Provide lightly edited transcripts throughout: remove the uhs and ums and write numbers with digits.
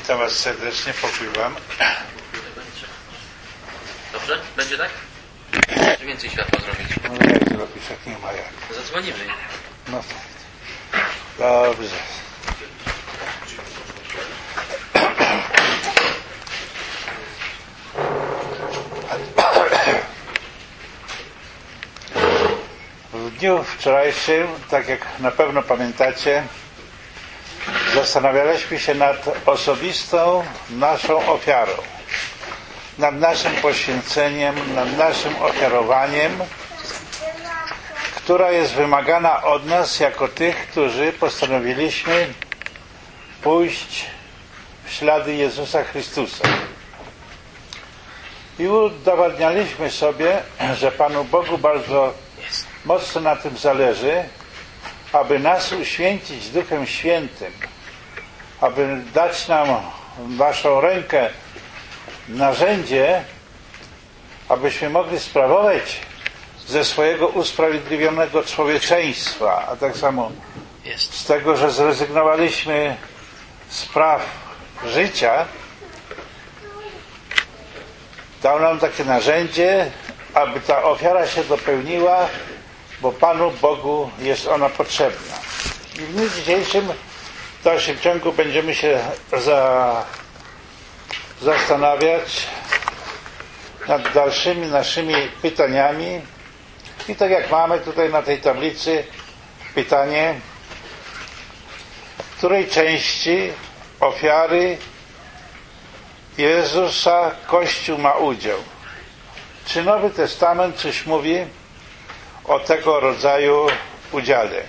Witam Was serdecznie, pokój Wam. Dobrze? Będzie tak? Czy więcej światła zrobić? No jak zrobisz, jak nie ma jak. Zadzwonimy. No tak. Dobrze. W dniu wczorajszym, tak jak na pewno pamiętacie, zastanawialiśmy się nad osobistą naszą ofiarą, nad naszym poświęceniem, nad naszym ofiarowaniem, która jest wymagana od nas jako tych, którzy postanowiliśmy pójść w ślady Jezusa Chrystusa. I udowadnialiśmy sobie, że Panu Bogu bardzo mocno na tym zależy, aby nas uświęcić Duchem Świętym, aby dać nam w naszą rękę narzędzie, abyśmy mogli sprawować ze swojego usprawiedliwionego człowieczeństwa, a tak samo z tego, że zrezygnowaliśmy z praw życia, dał nam takie narzędzie, aby ta ofiara się dopełniła, bo Panu Bogu jest ona potrzebna. I w dniu dzisiejszym w dalszym ciągu będziemy się zastanawiać nad dalszymi naszymi pytaniami. I tak jak mamy tutaj na tej tablicy pytanie, w której części ofiary Jezusa Kościół ma udział? Czy Nowy Testament coś mówi o tego rodzaju udziale?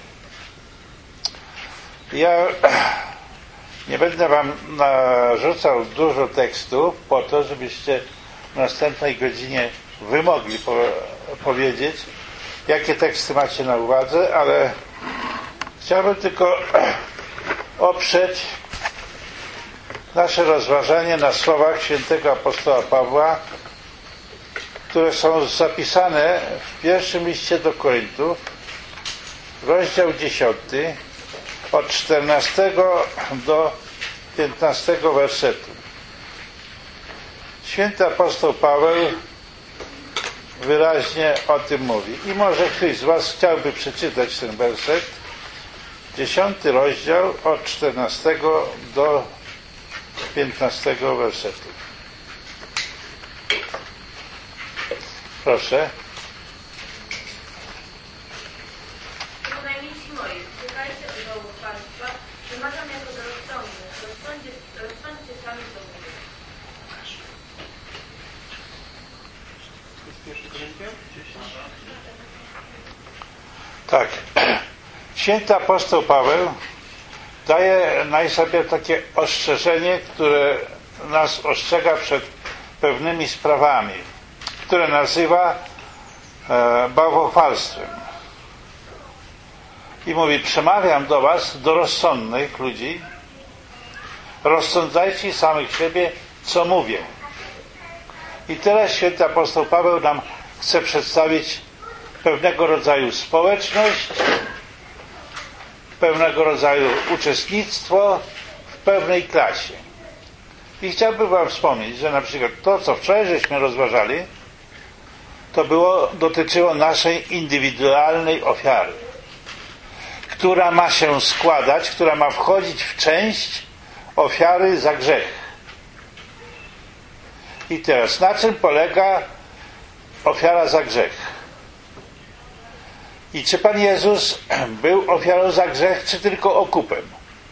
Ja nie będę Wam narzucał dużo tekstów po to, żebyście w następnej godzinie Wy mogli powiedzieć, jakie teksty macie na uwadze, ale chciałbym tylko oprzeć nasze rozważanie na słowach świętego apostoła Pawła, które są zapisane w pierwszym liście do Koryntów, rozdział 10, od 14 do 15 wersetu. Święty apostoł Paweł wyraźnie o tym mówi. I może ktoś z Was chciałby przeczytać ten werset, 10 rozdział, od 14 do 15 wersetu. Proszę. Najmniejsi moi, czekajcie od bałwochwalstwa, wymagam jako do rozsądnych, rozsądźcie sami sobie. Tak. Święty apostoł Paweł daje sobie takie ostrzeżenie, które nas ostrzega przed pewnymi sprawami, które nazywa bałwochwalstwem. I mówi: przemawiam do Was, do rozsądnych ludzi, rozsądzajcie samych siebie, co mówię. I teraz święty apostoł Paweł nam chce przedstawić pewnego rodzaju społeczność, pewnego rodzaju uczestnictwo w pewnej klasie. I chciałbym Wam wspomnieć, że na przykład to, co wczoraj żeśmy rozważali, to dotyczyło naszej indywidualnej ofiary, która ma się składać, która ma wchodzić w część ofiary za grzech. I teraz, na czym polega ofiara za grzech? I czy Pan Jezus był ofiarą za grzech, czy tylko okupem?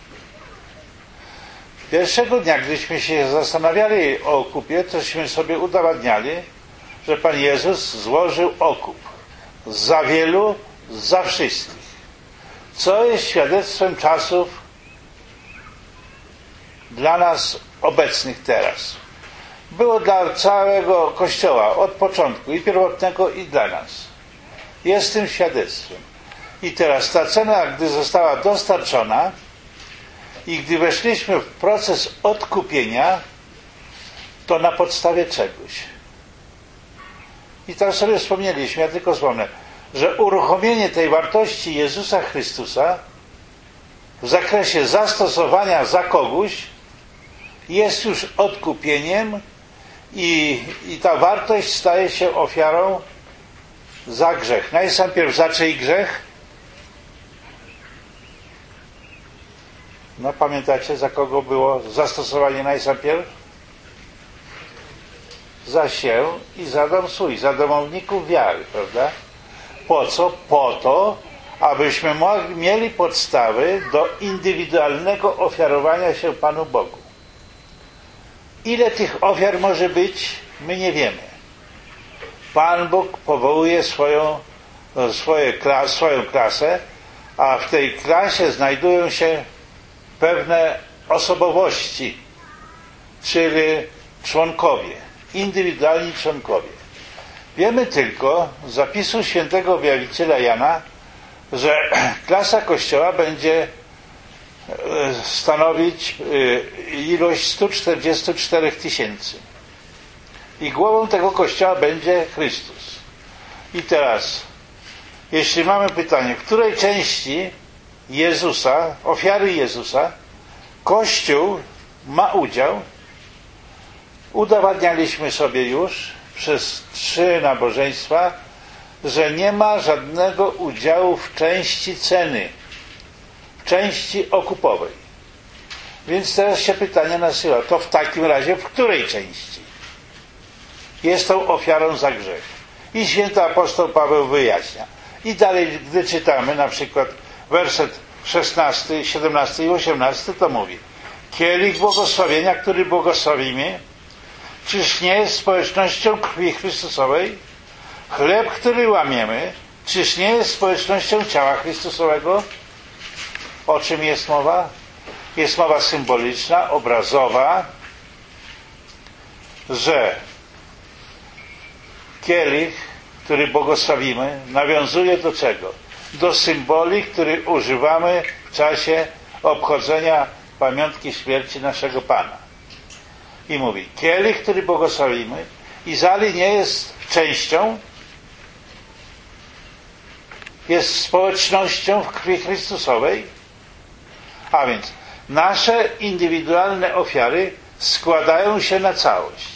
Pierwszego dnia, gdyśmy się zastanawiali o okupie, tośmy sobie udowadniali, że Pan Jezus złożył okup za wielu, za wszystkich. Co jest świadectwem czasów dla nas obecnych teraz. Było dla całego Kościoła od początku, i pierwotnego, i dla nas. Jest tym świadectwem. I teraz ta cena, gdy została dostarczona i gdy weszliśmy w proces odkupienia, to na podstawie czegoś. I tam sobie wspomnieliśmy, ja tylko wspomnę, że uruchomienie tej wartości Jezusa Chrystusa w zakresie zastosowania za kogoś jest już odkupieniem i ta wartość staje się ofiarą za grzech. Najpierw za czyj grzech? No pamiętacie, za kogo było zastosowanie najpierw? Za się i za dom swój, za domowników wiary, prawda? Po co? Po to, abyśmy mieli podstawy do indywidualnego ofiarowania się Panu Bogu. Ile tych ofiar może być? My nie wiemy. Pan Bóg powołuje swoją klasę, a w tej klasie znajdują się pewne osobowości, czyli członkowie, indywidualni członkowie. Wiemy tylko z zapisu świętego objawiciela Jana, że klasa Kościoła będzie stanowić ilość 144 000. I głową tego Kościoła będzie Chrystus. I teraz, jeśli mamy pytanie, w której części Jezusa, ofiary Jezusa, Kościół ma udział, udowadnialiśmy sobie już przez 3 nabożeństwa, że nie ma żadnego udziału w części ceny, w części okupowej. Więc teraz się pytanie nasuwa, to w takim razie w której części jest tą ofiarą za grzech? I święty apostoł Paweł wyjaśnia. I dalej, gdy czytamy na przykład werset 16, 17 i 18, to mówi: kielich błogosławienia, który błogosławimy, czyż nie jest społecznością krwi Chrystusowej? Chleb, który łamiemy, czyż nie jest społecznością ciała Chrystusowego? O czym jest mowa? Jest mowa symboliczna, obrazowa, że kielich, który błogosławimy, nawiązuje do czego? Do symboli, który używamy w czasie obchodzenia pamiątki śmierci naszego Pana. I mówi, kielich, który błogosławimy, Izali nie jest częścią, jest społecznością w krwi Chrystusowej, a więc nasze indywidualne ofiary składają się na całość.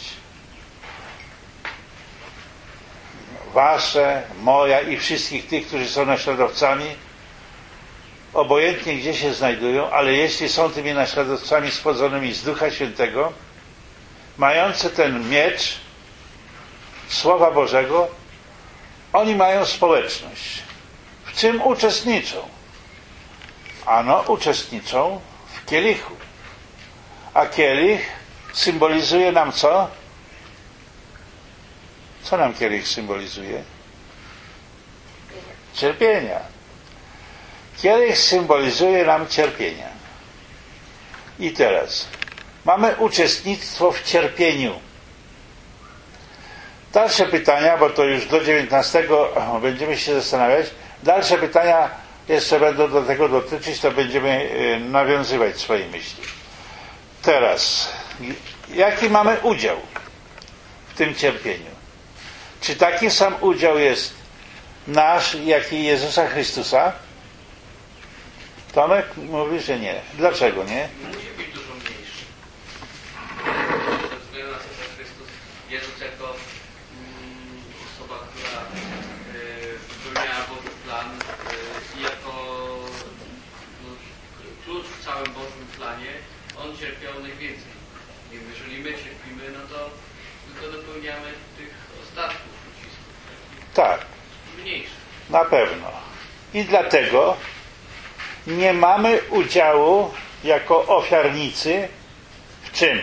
Wasze, moja i wszystkich tych, którzy są naśladowcami, obojętnie gdzie się znajdują, ale jeśli są tymi naśladowcami spłodzonymi z Ducha Świętego, mający ten miecz Słowa Bożego, oni mają społeczność. W czym uczestniczą? Ano, uczestniczą w kielichu. A kielich symbolizuje nam co? Co nam kielich symbolizuje? Cierpienia. Kielich symbolizuje nam cierpienia. I teraz mamy uczestnictwo w cierpieniu. Dalsze pytania, bo to już do 19 będziemy się zastanawiać. Dalsze pytania jeszcze będą do tego dotyczyć, to będziemy nawiązywać swoje myśli. Teraz, jaki mamy udział w tym cierpieniu? Czy taki sam udział jest nasz, jak i Jezusa Chrystusa? Tomek mówi, że nie. Dlaczego nie? Musi być dużo mniejszy. Ze względu na to, że Chrystus, Jezus jako osoba, która wypełniała Boży plan i jako klucz w całym Bożym planie, On cierpiał najwięcej. I jeżeli my cierpimy, no to tylko dopełniamy tych ostatków ucisków. Tak. Mniejszy. Na pewno. I dlatego nie mamy udziału jako ofiarnicy w czym?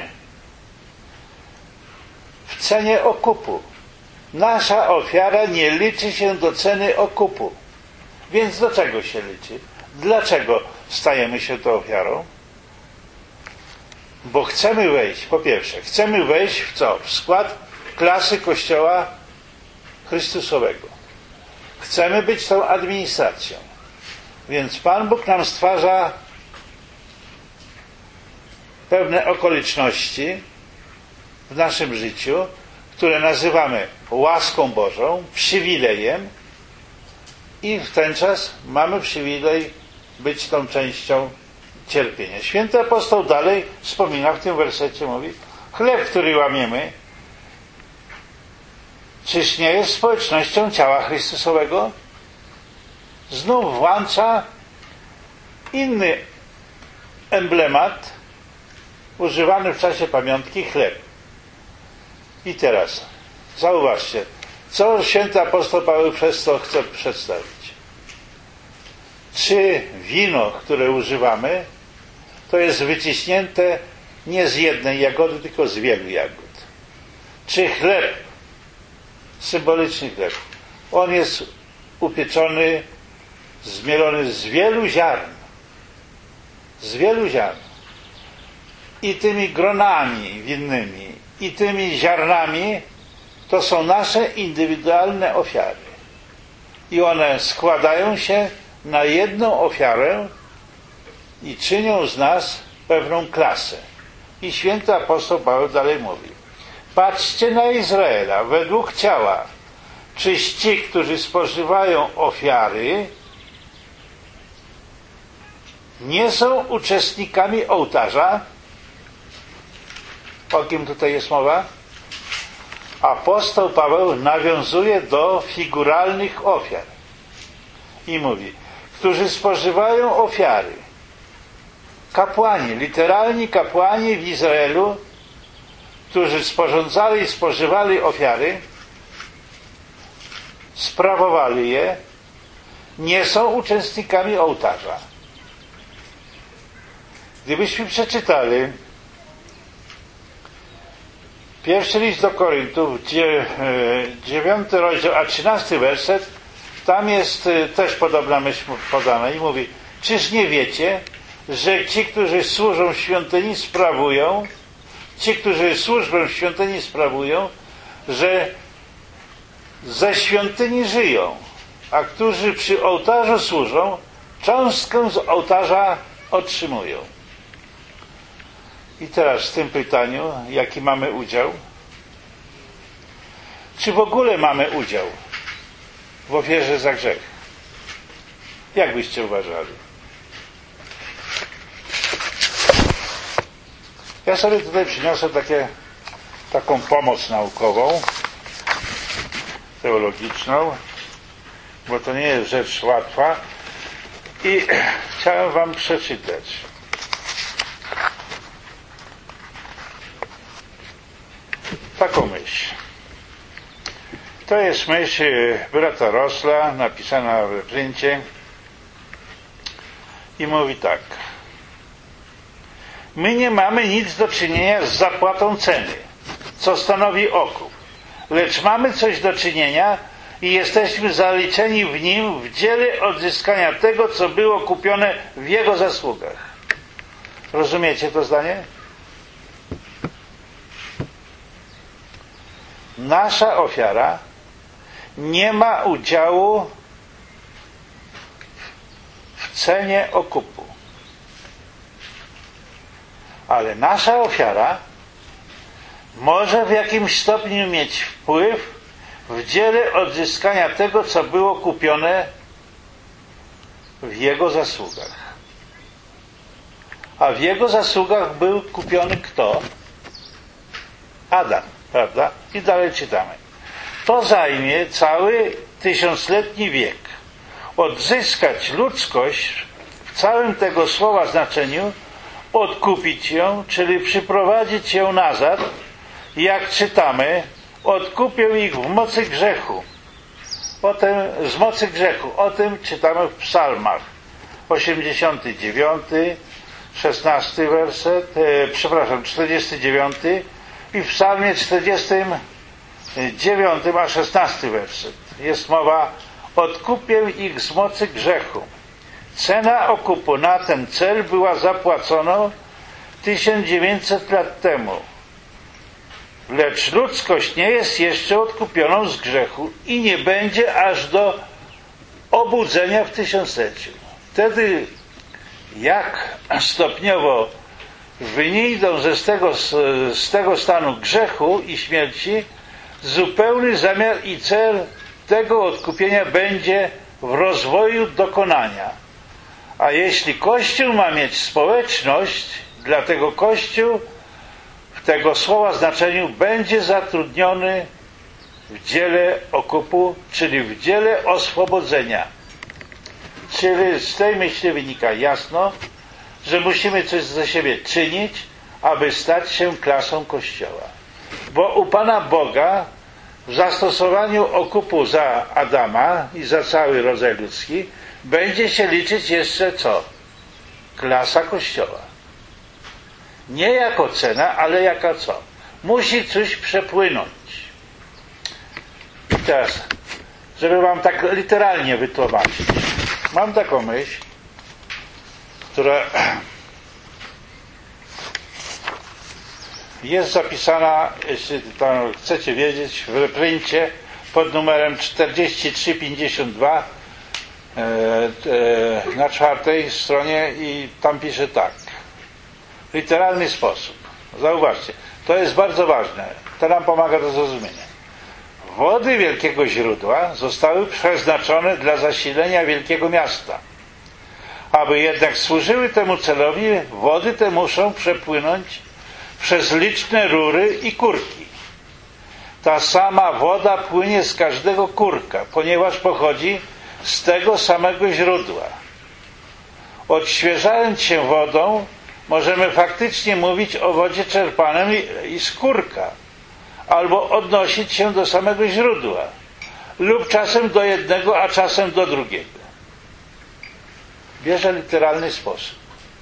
W cenie okupu. Nasza ofiara nie liczy się do ceny okupu. Więc do czego się liczy? Dlaczego stajemy się tą ofiarą? Bo chcemy wejść, po pierwsze, chcemy wejść w co? W skład klasy Kościoła Chrystusowego. Chcemy być tą administracją. Więc Pan Bóg nam stwarza pewne okoliczności w naszym życiu, które nazywamy łaską Bożą, przywilejem, i w ten czas mamy przywilej być tą częścią cierpienie. Święty apostoł dalej wspomina w tym wersecie, mówi: chleb, który łamiemy, czyż nie jest społecznością ciała Chrystusowego? Znów włącza inny emblemat używany w czasie pamiątki, chleb. I teraz zauważcie, co święty apostoł Paweł przez to chce przedstawić. Czy wino, które używamy, to jest wyciśnięte nie z jednej jagody, tylko z wielu jagód? Czy chleb, symboliczny chleb, on jest upieczony, zmielony z wielu ziarn? Z wielu ziarn. I tymi gronami winnymi, i tymi ziarnami to są nasze indywidualne ofiary. I one składają się na jedną ofiarę i czynią z nas pewną klasę. I święty apostoł Paweł dalej mówi: patrzcie na Izraela według ciała. Czyż ci, którzy spożywają ofiary, nie są uczestnikami ołtarza? O kim tutaj jest mowa? Apostoł Paweł nawiązuje do figuralnych ofiar i mówi: którzy spożywają ofiary. Kapłani, literalni kapłani w Izraelu, którzy sporządzali i spożywali ofiary, sprawowali je, nie są uczestnikami ołtarza. Gdybyśmy przeczytali pierwszy list do Koryntów, 9 rozdział, a 13 werset, tam jest też podobna myśl podana i mówi: czyż nie wiecie, że ci, którzy służą świątyni, służbę w świątyni sprawują, że ze świątyni żyją, a którzy przy ołtarzu służą, cząstkę z ołtarza otrzymują. I teraz w tym pytaniu, jaki mamy udział? Czy w ogóle mamy udział w ofierze za grzech? Jak byście uważali? Ja sobie tutaj przyniosę taką pomoc naukową, teologiczną, bo to nie jest rzecz łatwa, i chciałem wam przeczytać. Taką myśl. To jest myśl brata Rosla, napisana w pryncie, i mówi tak: my nie mamy nic do czynienia z zapłatą ceny, co stanowi okup, lecz mamy coś do czynienia i jesteśmy zaliczeni w nim w dziele odzyskania tego, co było kupione w jego zasługach. Rozumiecie to zdanie? Nasza ofiara nie ma udziału w cenie okupu. Ale nasza ofiara może w jakimś stopniu mieć wpływ w dziele odzyskania tego, co było kupione w jego zasługach. A w jego zasługach był kupiony kto? Adam, prawda? I dalej czytamy. To zajmie cały tysiącletni wiek. Odzyskać ludzkość w całym tego słowa znaczeniu, odkupić ją, czyli przyprowadzić ją nazad, jak czytamy, odkupił ich w mocy grzechu. Z mocy grzechu. O tym czytamy w psalmach. 89, 16 werset, 49 i w psalmie 49, a 16 werset. Jest mowa: odkupił ich z mocy grzechu. Cena okupu na ten cel była zapłacona 1900 lat temu. Lecz ludzkość nie jest jeszcze odkupioną z grzechu i nie będzie aż do obudzenia w tysiącleciu. Wtedy, jak stopniowo wyjdą z tego stanu grzechu i śmierci, zupełny zamiar i cel tego odkupienia będzie w rozwoju dokonania. A jeśli Kościół ma mieć społeczność, dlatego Kościół w tego słowa znaczeniu będzie zatrudniony w dziele okupu, czyli w dziele oswobodzenia. Czyli z tej myśli wynika jasno, że musimy coś ze siebie czynić, aby stać się klasą Kościoła. Bo u Pana Boga w zastosowaniu okupu za Adama i za cały rodzaj ludzki będzie się liczyć jeszcze co? Klasa Kościoła. Nie jako cena, ale jako co? Musi coś przepłynąć. I teraz, żeby wam tak literalnie wytłumaczyć, mam taką myśl, która jest zapisana, jeśli tam chcecie wiedzieć, w repryncie pod numerem 4352 na 4 stronie i tam pisze tak. W literalny sposób. Zauważcie, to jest bardzo ważne. To nam pomaga do zrozumienia. Wody wielkiego źródła zostały przeznaczone dla zasilenia wielkiego miasta. Aby jednak służyły temu celowi, wody te muszą przepłynąć przez liczne rury i kurki. Ta sama woda płynie z każdego kurka, ponieważ pochodzi z tego samego źródła. Odświeżając się wodą, możemy faktycznie mówić o wodzie czerpanej i z kurka, albo odnosić się do samego źródła, lub czasem do jednego, a czasem do drugiego. Bierze literalny sposób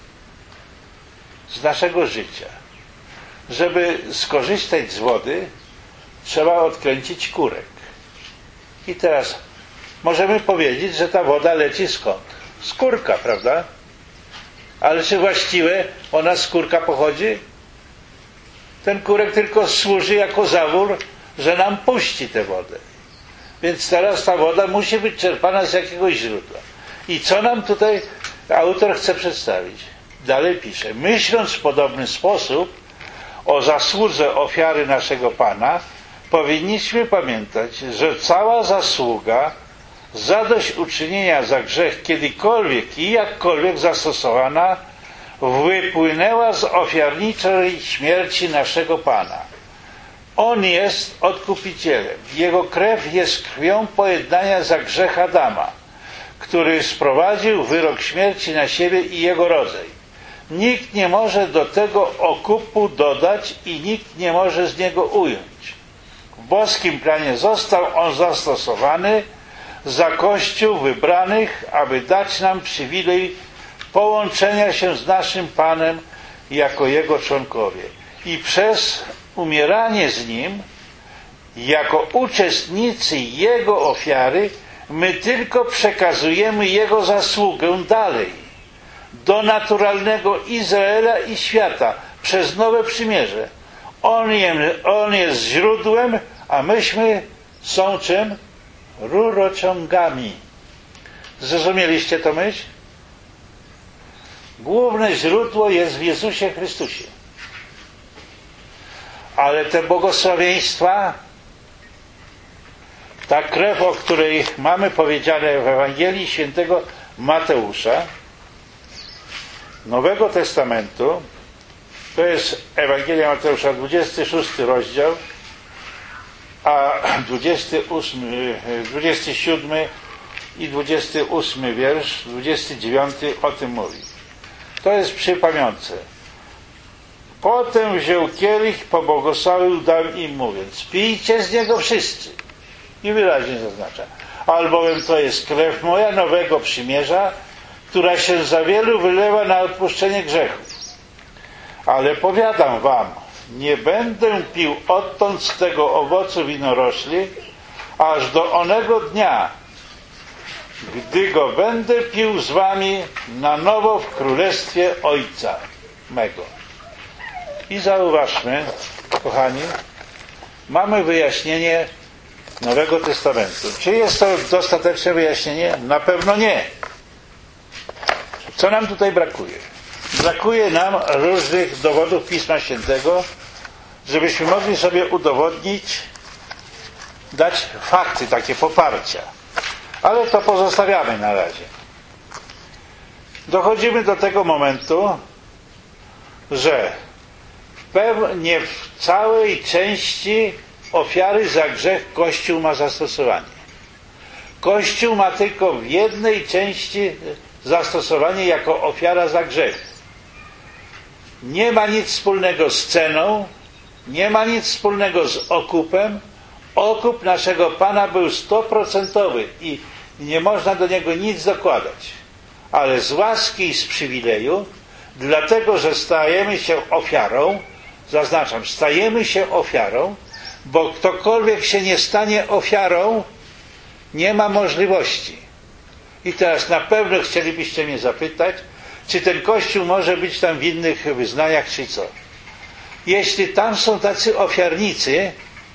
z naszego życia. Żeby skorzystać z wody, trzeba odkręcić kurek. I teraz możemy powiedzieć, że ta woda leci skąd? Z kurka, prawda? Ale czy właściwie ona z kurka pochodzi? Ten kurek tylko służy jako zawór, że nam puści tę wodę. Więc teraz ta woda musi być czerpana z jakiegoś źródła. I co nam tutaj autor chce przedstawić? Dalej pisze. Myśląc w podobny sposób o zasłudze ofiary naszego Pana, powinniśmy pamiętać, że cała zasługa zadośćuczynienia za grzech kiedykolwiek i jakkolwiek zastosowana wypłynęła z ofiarniczej śmierci naszego Pana. On jest odkupicielem. Jego krew jest krwią pojednania za grzech Adama, który sprowadził wyrok śmierci na siebie i jego rodzaj. Nikt nie może do tego okupu dodać i nikt nie może z niego ująć. W boskim planie został on zastosowany za Kościół wybranych, aby dać nam przywilej połączenia się z naszym Panem jako Jego członkowie. I przez umieranie z Nim, jako uczestnicy Jego ofiary, my tylko przekazujemy Jego zasługę dalej, do naturalnego Izraela i świata, przez nowe przymierze. On jest źródłem, a myśmy są czym? Rurociągami. Zrozumieliście to myśl? Główne źródło jest w Jezusie Chrystusie. Ale te błogosławieństwa, ta krew, o której mamy powiedziane w Ewangelii Świętego Mateusza, Nowego Testamentu, to jest Ewangelia Mateusza, 26 rozdział, a 27 i 28 wiersz, 29 o tym mówi. To jest przy pamiątce. Potem wziął kielich, pobłogosławił, dał im mówiąc: pijcie z niego wszyscy. I wyraźnie zaznacza: albowiem to jest krew moja nowego przymierza, która się za wielu wylewa na odpuszczenie grzechów. Ale powiadam wam, nie będę pił odtąd z tego owocu winorośli, aż do onego dnia, gdy go będę pił z wami na nowo w królestwie Ojca mego. I zauważmy, kochani, mamy wyjaśnienie Nowego Testamentu. Czy jest to dostateczne wyjaśnienie? Na pewno nie. Co nam tutaj brakuje? Brakuje nam różnych dowodów Pisma Świętego, żebyśmy mogli sobie udowodnić, dać fakty, takie poparcia. Ale to pozostawiamy na razie. dochodzimy do tego momentu, że nie w całej części ofiary za grzech Kościół ma zastosowanie. Kościół ma tylko w jednej części zastosowanie jako ofiara za grzech. Nie ma nic wspólnego z ceną, nie ma nic wspólnego z okupem. Okup naszego Pana był 100% i nie można do niego nic dokładać. Ale z łaski i z przywileju, dlatego że stajemy się ofiarą, zaznaczam, stajemy się ofiarą, bo ktokolwiek się nie stanie ofiarą, nie ma możliwości. I teraz na pewno chcielibyście mnie zapytać, czy ten Kościół może być tam w innych wyznaniach, czy co? Jeśli tam są tacy ofiarnicy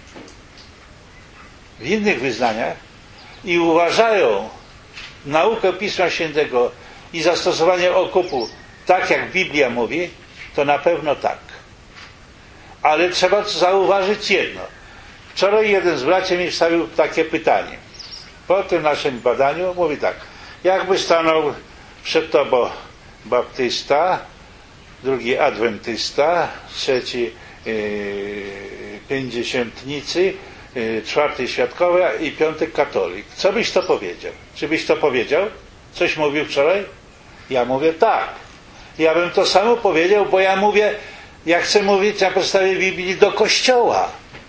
w innych wyznaniach i uważają naukę Pisma Świętego i zastosowanie okupu tak, jak Biblia mówi, to na pewno tak. Ale trzeba zauważyć jedno. Wczoraj jeden z braci mi wstawił takie pytanie. Po tym naszym badaniu mówi tak: jakby stanął przed tobą baptysta, drugi adwentysta, trzeci pięćdziesiętnicy, czwarty świadkowy i piąty katolik. Co byś to powiedział? Czy byś to powiedział? Coś mówił wczoraj? Ja mówię tak. Ja bym to samo powiedział, bo ja mówię, ja chcę mówić na podstawie Biblii do Kościoła.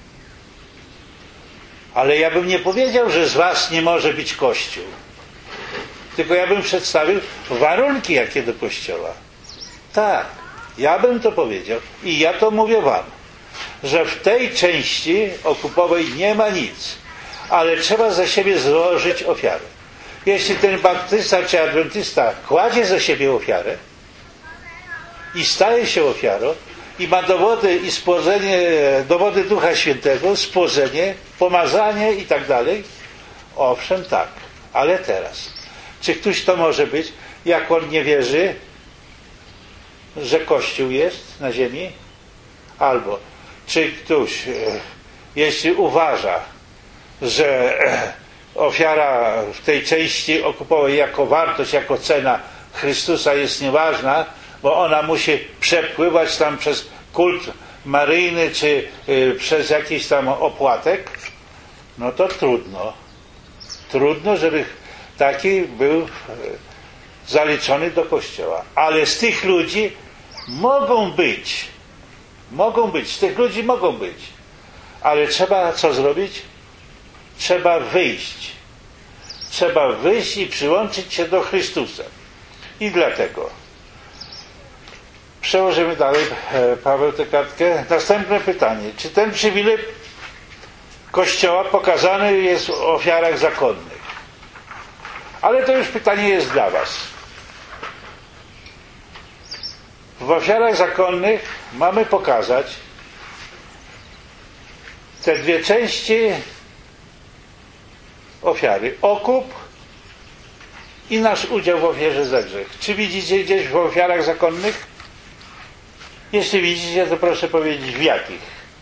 Ale ja bym nie powiedział, że z was nie może być Kościół. Tylko ja bym przedstawił warunki, jakie do Kościoła. Tak, ja bym to powiedział i ja to mówię wam, że w tej części okupowej nie ma nic, ale trzeba za siebie złożyć ofiarę. Jeśli ten baptysta czy adwentysta kładzie za siebie ofiarę i staje się ofiarą i ma dowody i spłodzenie, dowody Ducha Świętego, spłodzenie, pomazanie i tak dalej, owszem tak, ale teraz, czy ktoś to może być, jak on nie wierzy, że Kościół jest na ziemi? Albo czy ktoś, jeśli uważa, że ofiara w tej części okupowej jako wartość, jako cena Chrystusa jest nieważna, bo ona musi przepływać tam przez kult maryjny, czy przez jakiś tam opłatek, no to trudno. Trudno, żeby taki był zaliczony do Kościoła. Ale z tych ludzi z tych ludzi mogą być. Ale trzeba co zrobić? Trzeba wyjść. Trzeba wyjść i przyłączyć się do Chrystusa. I dlatego przełożymy dalej, Paweł, tę kartkę. Następne pytanie. Czy ten przywilej Kościoła pokazany jest w ofiarach zakonnych? Ale to już pytanie jest dla was. W ofiarach zakonnych mamy pokazać te dwie części ofiary. Okup i nasz udział w ofierze za grzech. Czy widzicie gdzieś w ofiarach zakonnych? Jeśli widzicie, to proszę powiedzieć w jakich.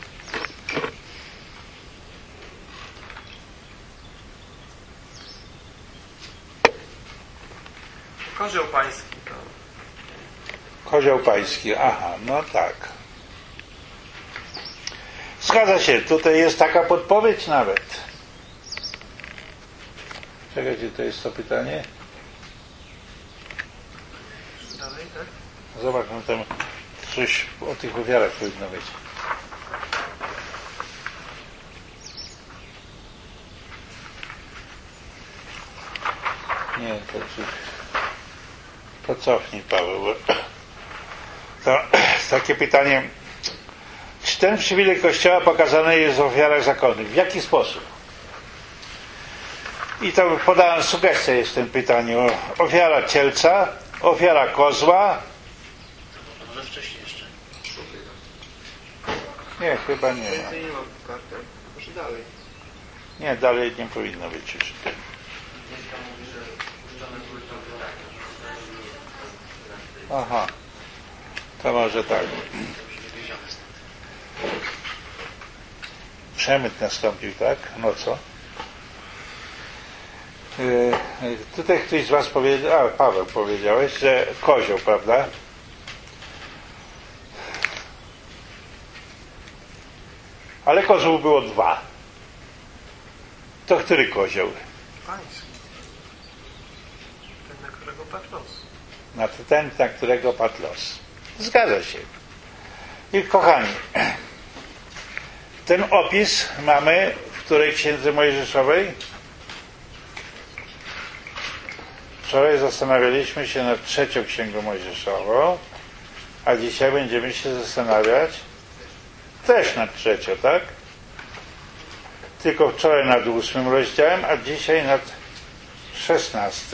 Kozioł pański. Kozioł pański, aha, no tak. Zgadza się, tutaj jest taka podpowiedź nawet. Czekajcie, to jest to pytanie? Dalej, tak? Zobacz, no tam coś o tych ofiarach powinno być. Nie, to cofnij, Paweł. To takie pytanie. Czy ten przywilej Kościoła pokazany jest w ofiarach zakonnych? W jaki sposób? I to podałem sugestię jest w tym pytaniu. Ofiara cielca, ofiara kozła. Może wcześniej jeszcze. Nie, chyba nie. Więcej nie mam kartek. Może dalej. Nie, dalej nie powinno być już. Aha. To może tak. Przemyt nastąpił, tak? No co? Tutaj ktoś z was powiedział, Paweł powiedziałeś, że kozioł, prawda? Ale kozłów było 2. To który kozioł? Pański. Ten, na którego padł los. Ten, na którego padł los. Zgadza się. I kochani, ten opis mamy w której księdze Mojżeszowej? Wczoraj zastanawialiśmy się nad 3. księgą Mojżeszową, a dzisiaj będziemy się zastanawiać też nad 3, tak? Tylko wczoraj nad 8 rozdziałem, a dzisiaj nad 16.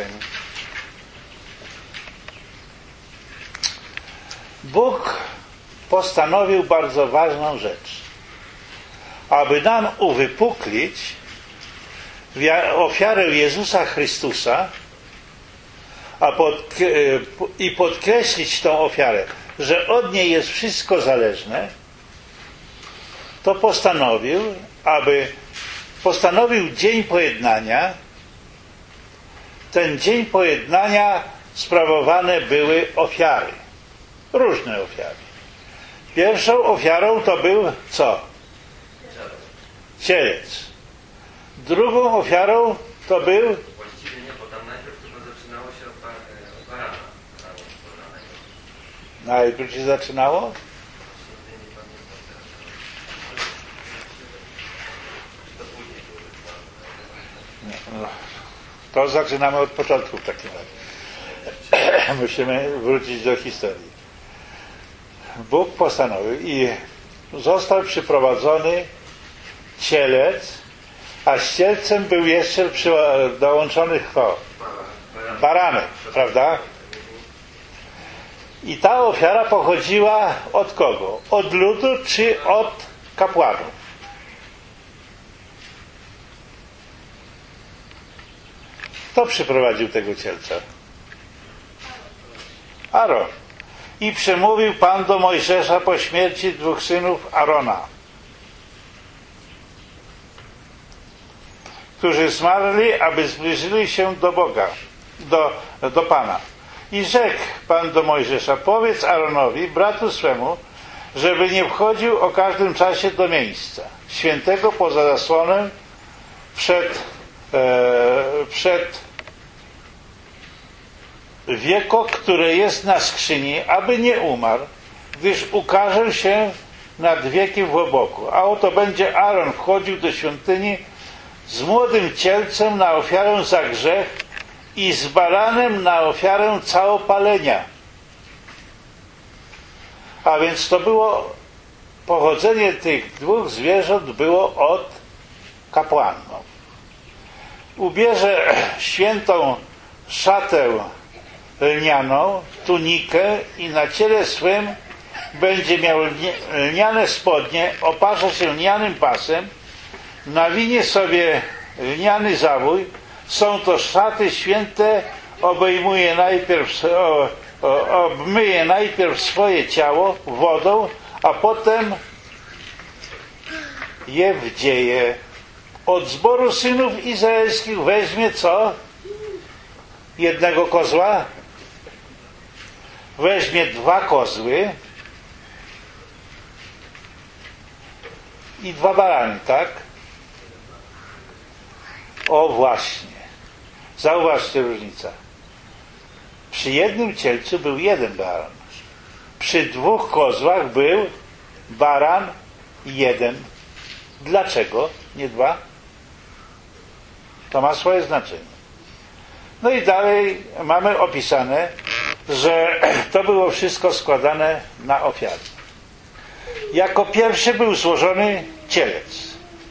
Bóg postanowił bardzo ważną rzecz. Aby nam uwypuklić ofiarę Jezusa Chrystusa i podkreślić tą ofiarę, że od niej jest wszystko zależne, to postanowił dzień pojednania. Ten dzień pojednania sprawowane były ofiary. Różne ofiary. Pierwszą ofiarą to był co? Cielec. Drugą ofiarą to był? Właściwie nie, bo tam najpierw chyba zaczynało się od barana. Najpierw się zaczynało? No, to zaczynamy od początku w takim razie. Musimy wrócić do historii. Bóg postanowił i został przyprowadzony cielec, a z cielcem był jeszcze dołączony kto? Baranek, prawda? I ta ofiara pochodziła od kogo? Od ludu czy od kapłanów? Kto przyprowadził tego cielca? Aaron. I przemówił Pan do Mojżesza po śmierci 2 synów Aarona, którzy zmarli, aby zbliżyli się do Boga, do Pana. I rzekł Pan do Mojżesza: powiedz Aaronowi, bratu swemu, żeby nie wchodził o każdym czasie do miejsca świętego poza zasłonem przed wieko, które jest na skrzyni, aby nie umarł, gdyż ukaże się nad wiekiem w oboku. A oto będzie Aaron wchodził do świątyni z młodym cielcem na ofiarę za grzech i z baranem na ofiarę całopalenia. A więc to było pochodzenie tych 2 zwierząt było od kapłanów. Ubierze świętą szatę lnianą, tunikę i na ciele swym będzie miał lniane spodnie, oparze się lnianym pasem, nawinie sobie lniany zawój. Są to szaty święte, obmyje najpierw swoje ciało wodą, a potem je wdzieje. Od zboru synów izraelskich weźmie co? Jednego kozła, weźmie 2 kozły i 2 barany, tak? O właśnie. Zauważcie różnicę. Przy jednym cielcu był 1 baran. Przy 2 kozłach był baran 1. Dlaczego nie 2? To ma swoje znaczenie. No i dalej mamy opisane, że to było wszystko składane na ofiarę. Jako pierwszy był złożony cielec.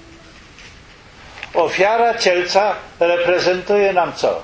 Ofiara cielca reprezentuje nam co?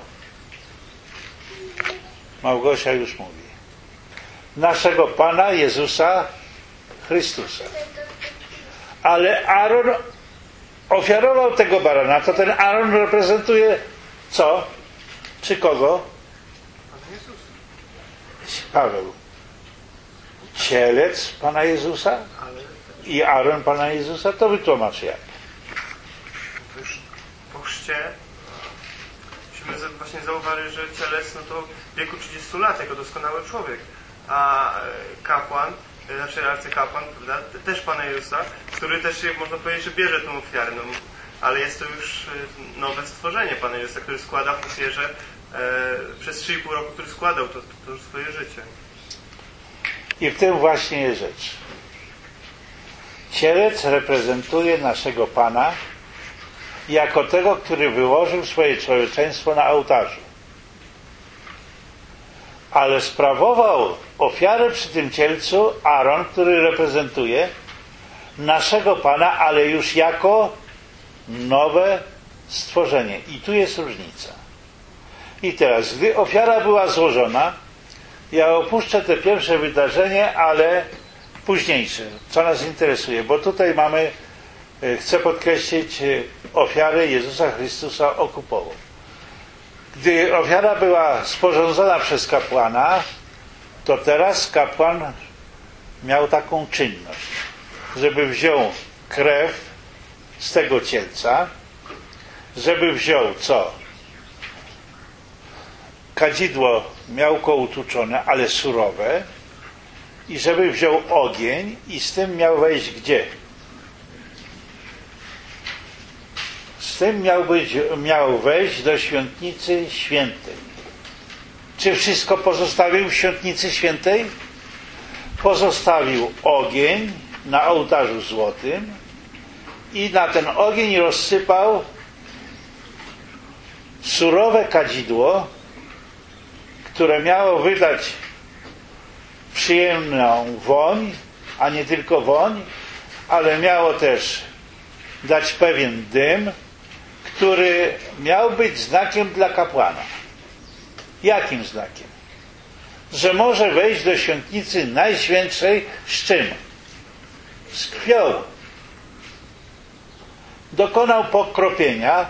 Małgosia już mówi. Naszego Pana Jezusa Chrystusa. Ale Aaron ofiarował tego barana, to ten Aaron reprezentuje co? Czy kogo? Pana Jezusa. Paweł. Cielec Pana Jezusa i Aaron Pana Jezusa, to wytłumacz jak. To już po chrzcie właśnie zauważyć, że cielec, no to w wieku 30 lat, jako doskonały człowiek, a kapłan, znaczy arcykapłan, prawda, też Pana Jezusa, który też, można powiedzieć, że bierze tą ofiarę, no, ale jest to już nowe stworzenie Pana Jezusa, który składa w ofierze przez 3,5 roku, który składał to swoje życie. I w tym właśnie jest rzecz. Cielec reprezentuje naszego Pana jako tego, który wyłożył swoje człowieczeństwo na ołtarzu. Ale sprawował ofiarę przy tym cielcu Aaron, który reprezentuje naszego Pana, ale już jako nowe stworzenie. I tu jest różnica. I teraz, gdy ofiara była złożona, ja opuszczę te pierwsze wydarzenie, ale późniejsze, co nas interesuje, bo tutaj mamy, chcę podkreślić, ofiarę Jezusa Chrystusa okupową. Gdy ofiara była sporządzona przez kapłana, to teraz kapłan miał taką czynność, żeby wziął krew z tego cielca, żeby wziął co? Kadzidło miałko utłuczone, ale surowe, i żeby wziął ogień i z tym miał wejść gdzie? Z tym miał wejść do świątnicy świętej. Czy wszystko pozostawił w świątnicy świętej? Pozostawił ogień na ołtarzu złotym i na ten ogień rozsypał surowe kadzidło, które miało wydać przyjemną woń, a nie tylko woń, ale miało też dać pewien dym, który miał być znakiem dla kapłana. Jakim znakiem? Że może wejść do świątnicy najświętszej z czym? Z krwią. Dokonał pokropienia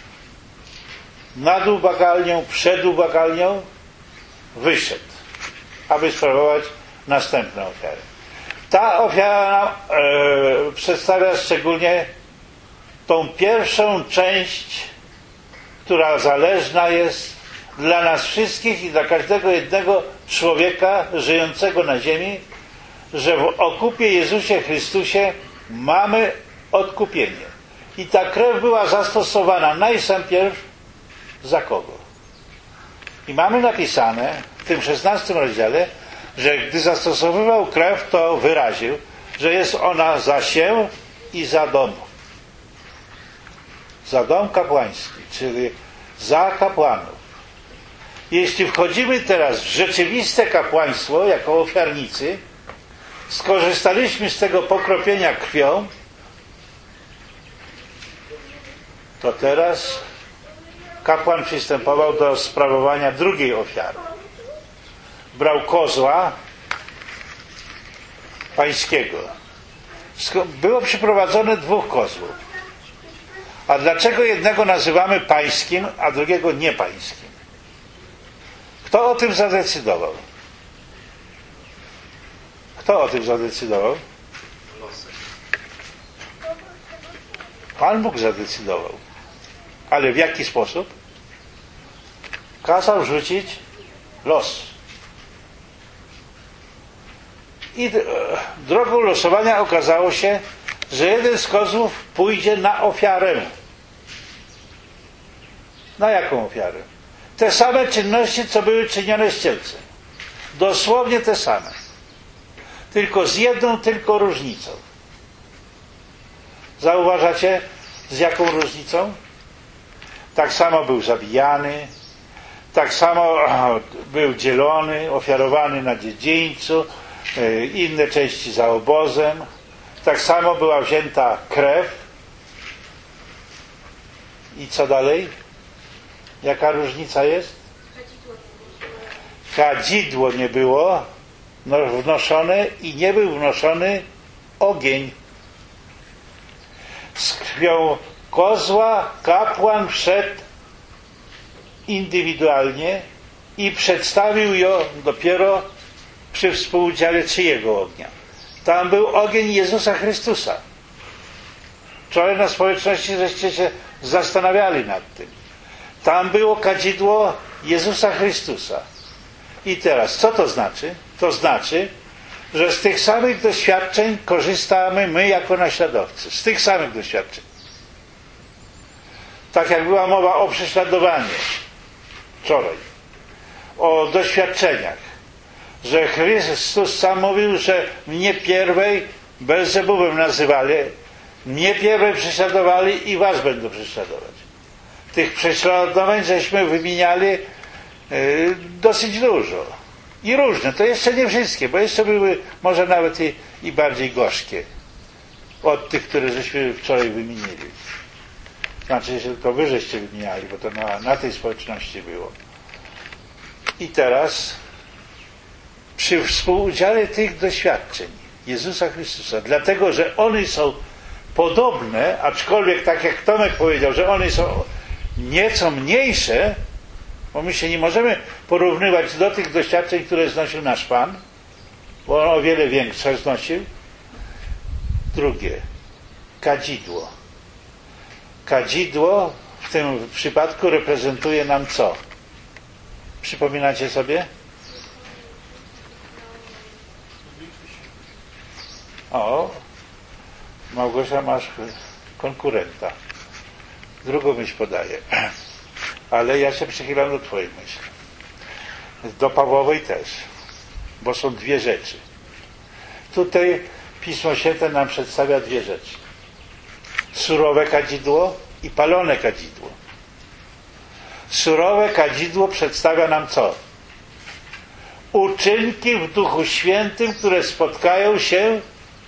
nad ubagalnią, przed ubagalnią, wyszedł, aby sprawować następną ofiarę. Ta ofiara przedstawia szczególnie tą pierwszą część, która zależna jest dla nas wszystkich i dla każdego jednego człowieka żyjącego na ziemi, że w okupie Jezusie Chrystusie mamy odkupienie. I ta krew była zastosowana najpierw za kogo? I mamy napisane w tym 16 rozdziale, że gdy zastosowywał krew, to wyraził, że jest ona za się i za dom. Za dom kapłański, czyli za kapłanów. Jeśli wchodzimy teraz w rzeczywiste kapłaństwo jako ofiarnicy, skorzystaliśmy z tego pokropienia krwią, to teraz kapłan przystępował do sprawowania drugiej ofiary. Brał kozła pańskiego. Było przyprowadzone 2 kozłów. A dlaczego jednego nazywamy pańskim, a drugiego niepańskim? Kto o tym zadecydował? Kto o tym zadecydował? Pan Bóg zadecydował. Ale w jaki sposób? Kazał rzucić los. I drogą losowania okazało się, że jeden z kozłów pójdzie na ofiarę. Na jaką ofiarę? Te same czynności, co były czynione z cielcem. Dosłownie te same. Tylko z jedną tylko różnicą. Zauważacie, z jaką różnicą? Tak samo był zabijany, tak samo był dzielony, ofiarowany na dziedzińcu, inne części za obozem. Tak samo była wzięta krew. I co dalej? Jaka różnica jest? Kadzidło nie było wnoszone i nie był wnoszony ogień. Z krwią kozła kapłan wszedł indywidualnie i przedstawił ją dopiero przy współudziale czyjego ognia. Tam był ogień Jezusa Chrystusa. Wczoraj na społeczności żeście się zastanawiali nad tym. Tam było kadzidło Jezusa Chrystusa. I teraz, co to znaczy? To znaczy, że z tych samych doświadczeń korzystamy my jako naśladowcy. Z tych samych doświadczeń. Tak jak była mowa o prześladowaniu wczoraj, o doświadczeniach, że Chrystus sam mówił, że mnie pierwej Belzebubem nazywali, mnie pierwej prześladowali i was będą prześladować. Tych prześladowań żeśmy wymieniali dosyć dużo. I różne. To jeszcze nie wszystkie, bo jeszcze były może nawet i bardziej gorzkie od tych, które żeśmy wczoraj wymienili. Znaczy, że tylko wy żeście wymieniali, bo to na tej społeczności było. I teraz przy współudziale tych doświadczeń Jezusa Chrystusa, dlatego, że one są podobne, aczkolwiek tak jak Tomek powiedział, że one są nieco mniejsze, bo my się nie możemy porównywać do tych doświadczeń, które znosił nasz Pan, bo on o wiele większe znosił. Drugie, kadzidło. Kadzidło w tym przypadku reprezentuje nam co? Przypominacie sobie? O, Małgosia, masz konkurenta. Drugą myśl podaję. Ale ja się przychylam do twojej myśli. Do Pawłowej też. Bo są dwie rzeczy. Tutaj Pismo Święte nam przedstawia dwie rzeczy. Surowe kadzidło i palone kadzidło. Surowe kadzidło przedstawia nam co? Uczynki w Duchu Świętym, które spotkają się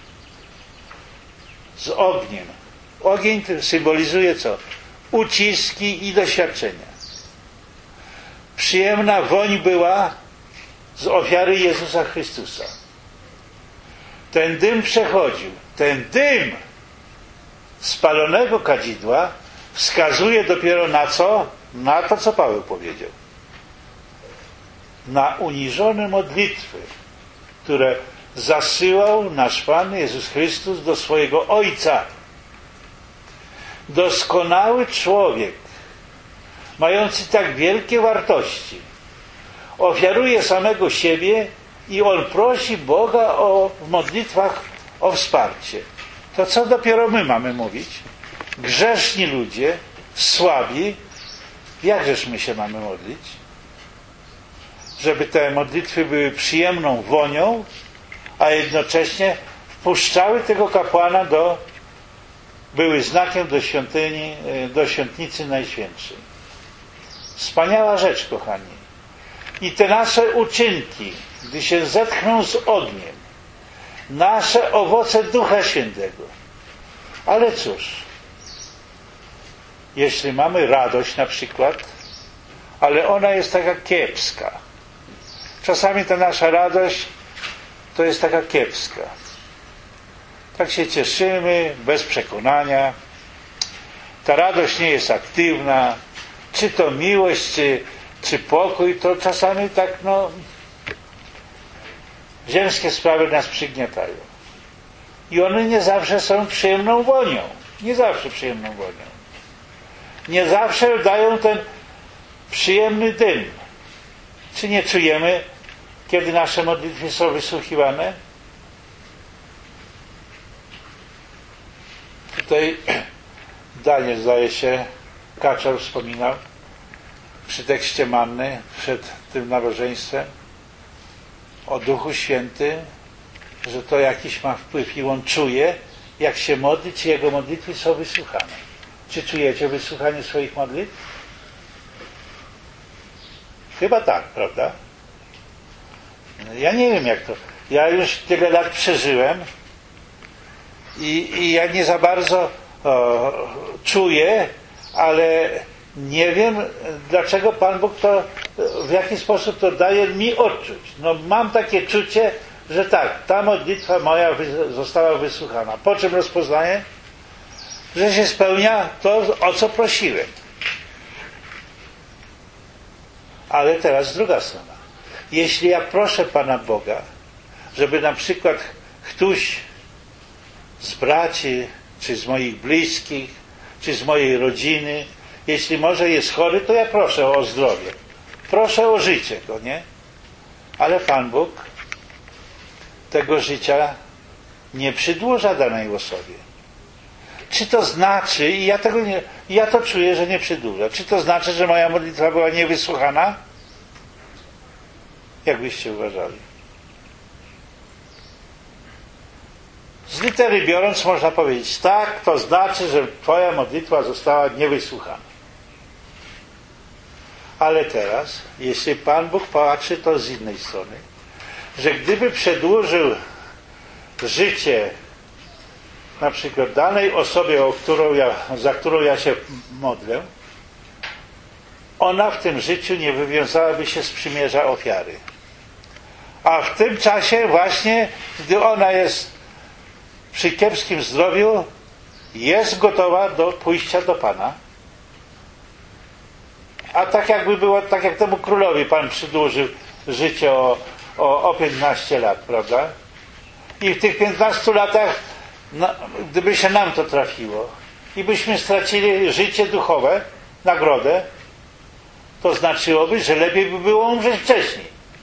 z ogniem. Ogień symbolizuje co? Uciski i doświadczenia. Przyjemna woń była z ofiary Jezusa Chrystusa. Ten dym przechodził. Ten dym spalonego kadzidła wskazuje dopiero na co? Na to, co Paweł powiedział. Na uniżone modlitwy, które zasyłał nasz Pan Jezus Chrystus do swojego Ojca. Doskonały człowiek, mający tak wielkie wartości, ofiaruje samego siebie i on prosi Boga w modlitwach o wsparcie. To co dopiero my mamy mówić? Grzeszni ludzie, słabi, jakżeż my się mamy modlić? Żeby te modlitwy były przyjemną wonią, a jednocześnie wpuszczały tego kapłana były znakiem do świątyni, do świątnicy Najświętszej. Wspaniała rzecz, kochani. I te nasze uczynki, gdy się zetkną z ogniem, nasze owoce Ducha Świętego. Ale cóż, jeśli mamy radość na przykład, ale ona jest taka kiepska. Czasami ta nasza radość to jest taka kiepska. Tak się cieszymy, bez przekonania. Ta radość nie jest aktywna. Czy to miłość, czy pokój, to czasami tak, ziemskie sprawy nas przygniatają. I one nie zawsze są przyjemną wonią. Nie zawsze przyjemną wonią. Nie zawsze dają ten przyjemny dym. Czy nie czujemy, kiedy nasze modlitwy są wysłuchiwane? Tutaj Daniel, zdaje się, Kaczor wspominał przy tekście Manny przed tym nabożeństwem o Duchu Świętym, że to jakiś ma wpływ i on czuje, jak się modli, czy jego modlitwy są wysłuchane. Czy czujecie wysłuchanie swoich modlitw? Chyba tak, prawda? Ja nie wiem jak to. Ja już tyle lat przeżyłem i ja nie za bardzo czuję, ale nie wiem, dlaczego Pan Bóg to, w jaki sposób to daje mi odczuć. Mam takie czucie, że tak, ta modlitwa moja została wysłuchana. Po czym rozpoznaję? Że się spełnia to, o co prosiłem. Ale teraz druga strona. Jeśli ja proszę Pana Boga, żeby na przykład ktoś z braci, czy z moich bliskich, czy z mojej rodziny, Jeśli może jest chory, to ja proszę o zdrowie. Proszę o życie go, nie? Ale Pan Bóg tego życia nie przydłuża danej osobie. Czy to znaczy, i ja to czuję, że nie przydłuża, czy to znaczy, że moja modlitwa była niewysłuchana? Jak byście uważali? Z litery biorąc można powiedzieć tak, to znaczy, że twoja modlitwa została niewysłuchana. Ale teraz, jeśli Pan Bóg patrzy to z innej strony, że gdyby przedłużył życie na przykład danej osobie, za którą ja się modlę, ona w tym życiu nie wywiązałaby się z przymierza ofiary. A w tym czasie właśnie, gdy ona jest przy kiepskim zdrowiu, jest gotowa do pójścia do Pana. A tak jakby było, tak jak temu królowi Pan przedłużył życie o 15 lat, prawda? I w tych 15 latach, gdyby się nam to trafiło i byśmy stracili życie duchowe, nagrodę, to znaczyłoby, że lepiej by było umrzeć wcześniej.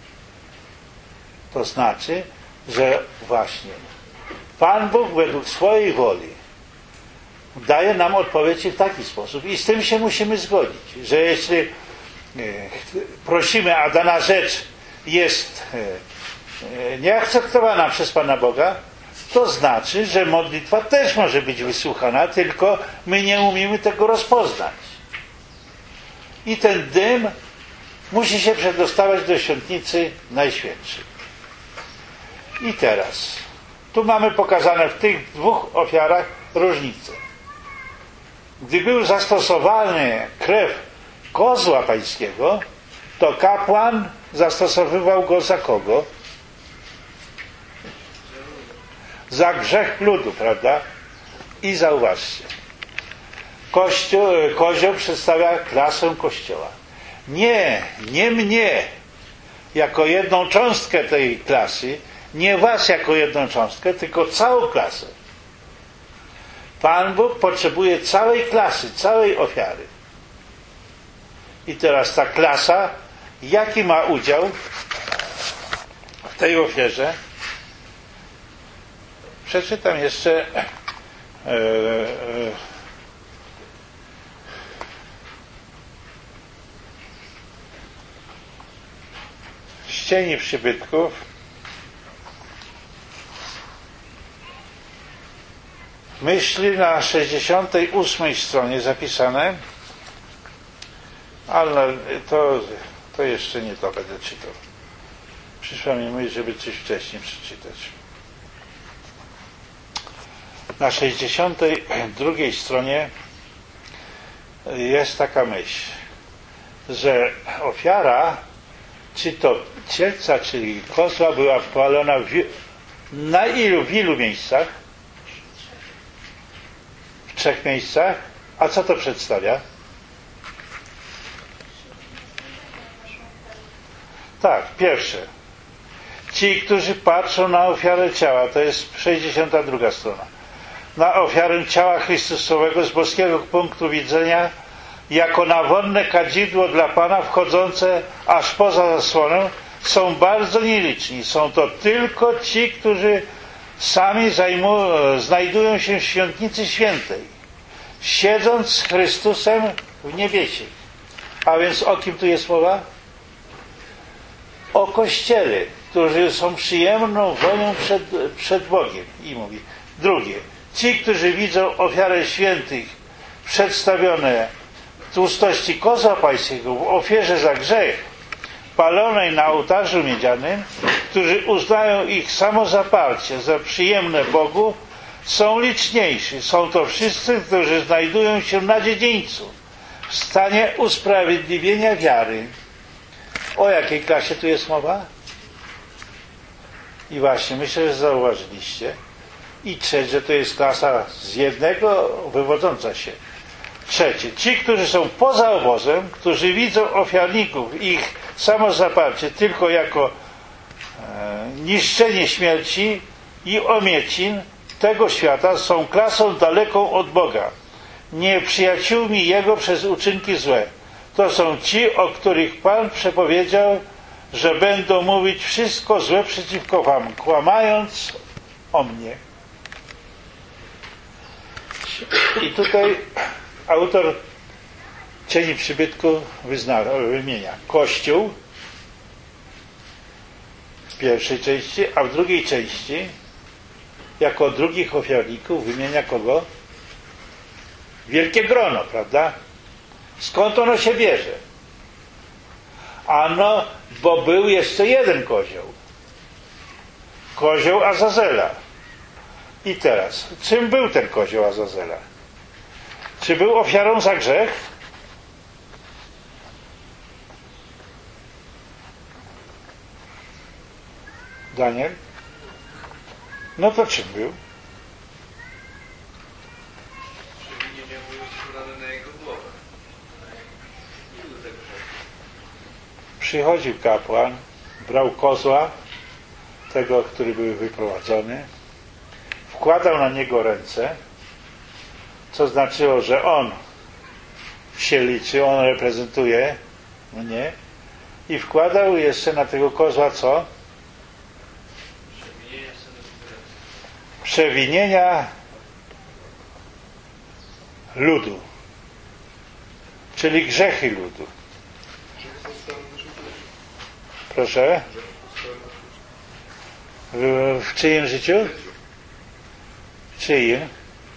To znaczy, że właśnie Pan Bóg według swojej woli daje nam odpowiedzi w taki sposób i z tym się musimy zgodzić, że jeśli prosimy, a dana rzecz jest nieakceptowana przez Pana Boga, to znaczy, że modlitwa też może być wysłuchana, tylko my nie umiemy tego rozpoznać. I ten dym musi się przedostawać do świątnicy Najświętszej. I teraz, tu mamy pokazane w tych dwóch ofiarach różnicę. Gdy był zastosowany krew kozła pańskiego, to kapłan zastosowywał go za kogo? Za grzech ludu, prawda? I zauważcie, kozioł przedstawia klasę Kościoła. Nie mnie jako jedną cząstkę tej klasy, nie was jako jedną cząstkę, tylko całą klasę. Pan Bóg potrzebuje całej klasy, całej ofiary. I teraz ta klasa, jaki ma udział w tej ofierze? Przeczytam jeszcze z Cieni przybytków. Myśli na 68 stronie zapisane, ale to jeszcze nie to będę czytał. Przyszła mi myśl, żeby coś wcześniej przeczytać. Na 62 stronie jest taka myśl, że ofiara, czy to cielca, czyli kozła, była wpalona w ilu miejscach? W 3 miejscach. A co to przedstawia? Tak, pierwsze. Ci, którzy patrzą na ofiarę ciała, to jest 62 strona. Na ofiarę ciała Chrystusowego z boskiego punktu widzenia, jako na wonne kadzidło dla Pana wchodzące aż poza zasłonę, są bardzo nieliczni. Są to tylko ci, którzy sami znajdują się w świątnicy świętej, siedząc z Chrystusem w niebiesie. A więc o kim tu jest mowa? O Kościele, którzy są przyjemną wonią przed Bogiem. I mówi, drugie, ci, którzy widzą ofiarę świętych przedstawione w tłustości kozła pańskiego, w ofierze za grzech, palonej na ołtarzu miedzianym, którzy uznają ich samozaparcie za przyjemne Bogu, są liczniejsi. Są to wszyscy, którzy znajdują się na dziedzińcu, w stanie usprawiedliwienia wiary. O jakiej klasie tu jest mowa? I właśnie, myślę, że zauważyliście. I trzecie, to jest klasa z jednego wywodząca się. Trzecie, ci, którzy są poza obozem, którzy widzą ofiarników, ich samozaparcie tylko jako niszczenie śmierci i omiecin tego świata, są klasą daleką od Boga. nie przyjaciółmi Jego przez uczynki złe. To są ci, o których Pan przepowiedział, że będą mówić wszystko złe przeciwko wam, kłamając o mnie. I tutaj autor Cieni przybytku wymienia Kościół w pierwszej części, a w drugiej części jako drugich ofiarników wymienia kogo? Wielkie grono, prawda? Skąd ono się bierze? Ano, bo był jeszcze jeden kozioł. Kozioł Azazela. I teraz, czym był ten kozioł Azazela? Czy był ofiarą za grzech? Daniel? No to czym był? Przewinienie było składane na jego głowę. Nie był tak grzech. Przychodził kapłan, brał kozła, tego, który był wyprowadzony, wkładał na niego ręce, co znaczyło, że on się liczy, on reprezentuje mnie, i wkładał jeszcze na tego kozła co? Przewinienia ludu, czyli grzechy ludu. Proszę? W czyim życiu? W czyim?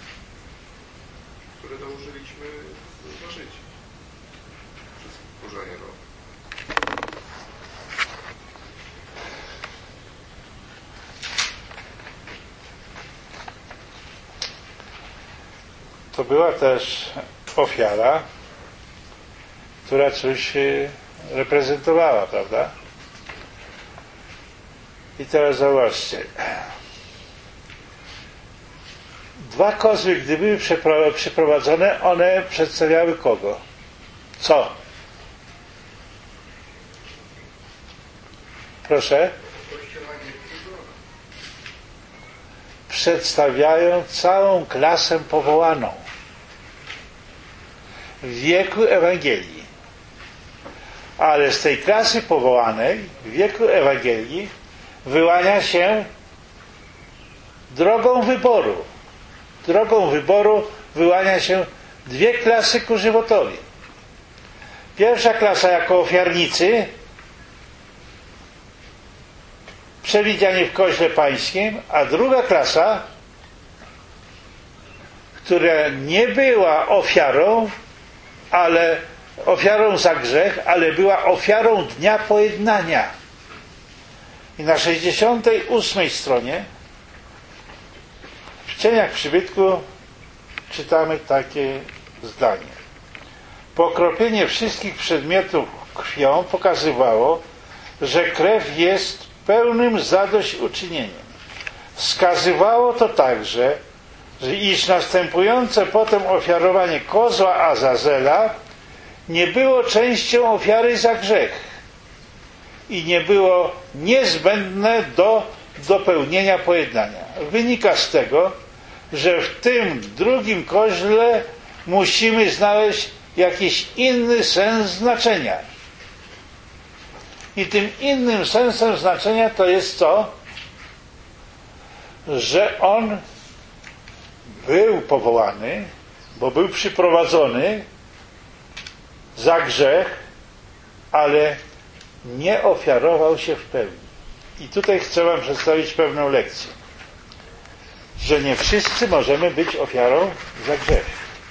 Które dołożyliśmy na życie. Przez stworzenie roku. To była też ofiara, która coś reprezentowała, prawda? I teraz zauważcie. Dwa kozły, gdy były przyprowadzone, one przedstawiały kogo? Co? Proszę? Przedstawiają całą klasę powołaną w wieku Ewangelii. Ale z tej klasy powołanej w wieku Ewangelii wyłania się drogą wyboru. Drogą wyboru wyłania się dwie klasy ku żywotowi. Pierwsza klasa jako ofiarnicy, przewidziani w koźle pańskim, a druga klasa, która nie była ofiarą, ale ofiarą za grzech, ale była ofiarą dnia pojednania. I na 68 stronie w Cieniach przybytku czytamy takie zdanie. Pokropienie wszystkich przedmiotów krwią pokazywało, że krew jest pełnym zadośćuczynieniem. Wskazywało to także, iż następujące potem ofiarowanie kozła Azazela nie było częścią ofiary za grzech i nie było niezbędne do dopełnienia pojednania. Wynika z tego, że w tym drugim koźle musimy znaleźć jakiś inny sens znaczenia. I tym innym sensem znaczenia to jest to, że on był powołany, bo był przyprowadzony za grzech, ale nie ofiarował się w pełni. I tutaj chcę wam przedstawić pewną lekcję, że nie wszyscy możemy być ofiarą za grzech.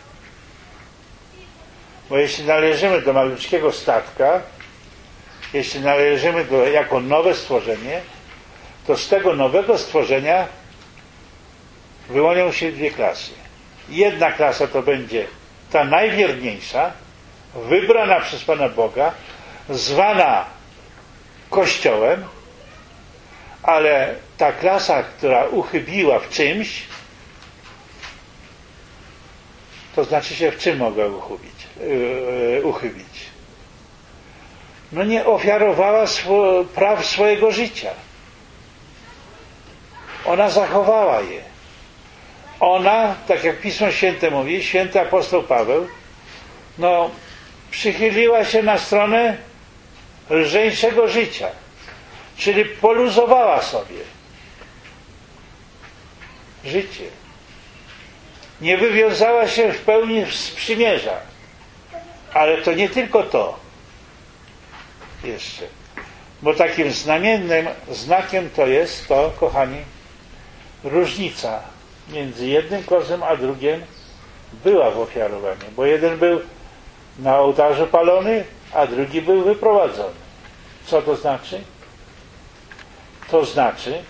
Bo jeśli należymy do malutkiego statka, jeśli należymy jako nowe stworzenie, to z tego nowego stworzenia wyłonią się dwie klasy. Jedna klasa to będzie ta najwierniejsza, wybrana przez Pana Boga, zwana Kościołem, ale ta klasa, która uchybiła w czymś, to znaczy się w czym mogła uchybić? No nie ofiarowała praw swojego życia. Ona zachowała je. Ona, tak jak Pismo Święte mówi, święty apostoł Paweł, przychyliła się na stronę lżejszego życia, czyli poluzowała sobie życie. Nie wywiązała się w pełni z przymierza. Ale to nie tylko to. Jeszcze. Bo takim znamiennym znakiem to jest to, kochani, różnica między jednym kozłem a drugim była w ofiarowaniu. Bo jeden był na ołtarzu palony, a drugi był wyprowadzony. Co to znaczy? To znaczy,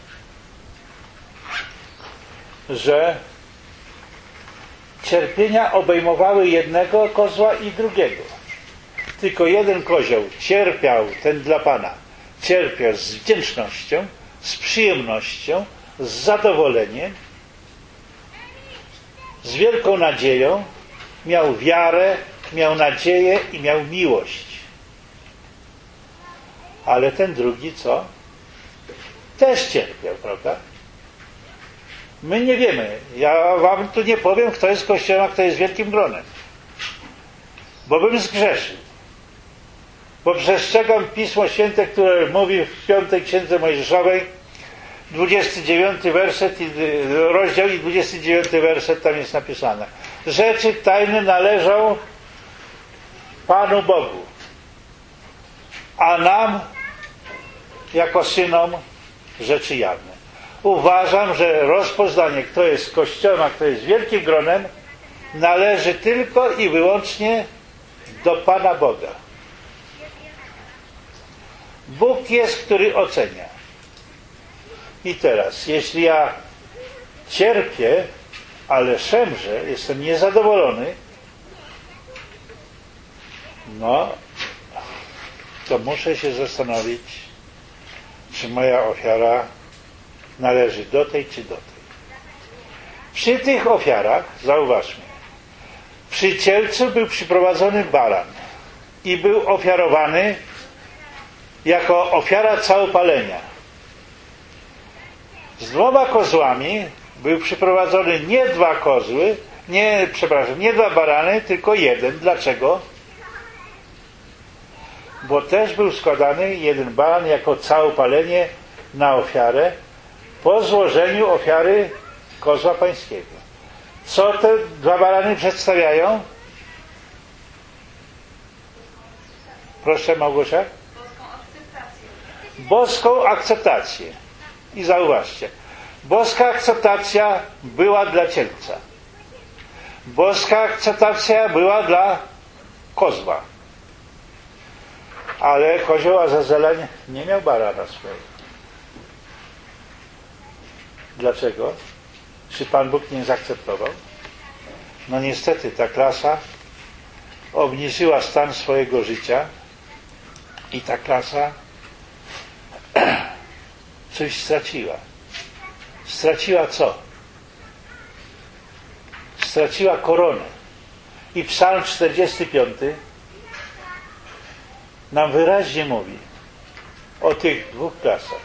że cierpienia obejmowały jednego kozła i drugiego. Tylko jeden kozioł cierpiał, ten dla Pana, cierpiał z wdzięcznością, z przyjemnością, z zadowoleniem, z wielką nadzieją, miał wiarę, miał nadzieję i miał miłość. Ale ten drugi co? Też cierpiał, prawda? My nie wiemy. Ja wam tu nie powiem, kto jest Kościołem, a kto jest wielkim gronem. Bo bym zgrzeszył. Bo przestrzegam Pismo Święte, które mówi w 5 Księdze Mojżeszowej, 29 werset, rozdział i 29 werset, tam jest napisane. Rzeczy tajne należą Panu Bogu, a nam, jako synom, rzeczy jawne. Uważam, że rozpoznanie, kto jest Kościołem, a kto jest wielkim gronem, należy tylko i wyłącznie do Pana Boga. Bóg jest, który ocenia. I teraz, jeśli ja cierpię, ale szemrzę, jestem niezadowolony, to muszę się zastanowić, czy moja ofiara należy do tej, czy do tej. Przy tych ofiarach, zauważmy, przy cielcu był przyprowadzony baran i był ofiarowany jako ofiara całopalenia. Z 2 kozłami był przyprowadzony nie 2 kozły, nie 2 barany, tylko 1. Dlaczego? Bo też był składany 1 baran jako całopalenie na ofiarę po złożeniu ofiary kozła pańskiego. Co te 2 barany przedstawiają? Proszę, Małgosia. Boską akceptację. I zauważcie, boska akceptacja była dla cielca. Boska akceptacja była dla kozła. Ale kozioł Azazela nie miał barana swojego. Dlaczego? Czy Pan Bóg nie zaakceptował? No niestety ta klasa obniżyła stan swojego życia i ta klasa coś straciła. Straciła co? Straciła koronę. I Psalm 45 nam wyraźnie mówi o tych 2 klasach.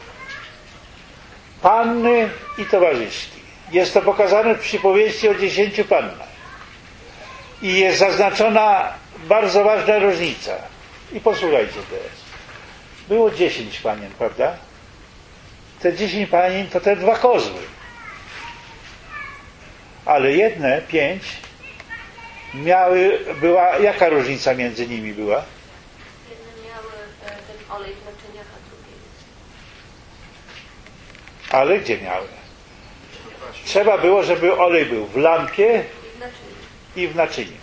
Panny i towarzyszki. Jest to pokazane w przypowieści o 10 pannach. I jest zaznaczona bardzo ważna różnica. I posłuchajcie teraz. Było 10 panien, prawda? Te 10 panien to te 2 kozły. Ale jedne 5 była, jaka różnica między nimi była? Jedne miały ten olej w naczyniach, a drugie. Ale gdzie miały? Trzeba było, żeby olej był w lampie i w naczyniu.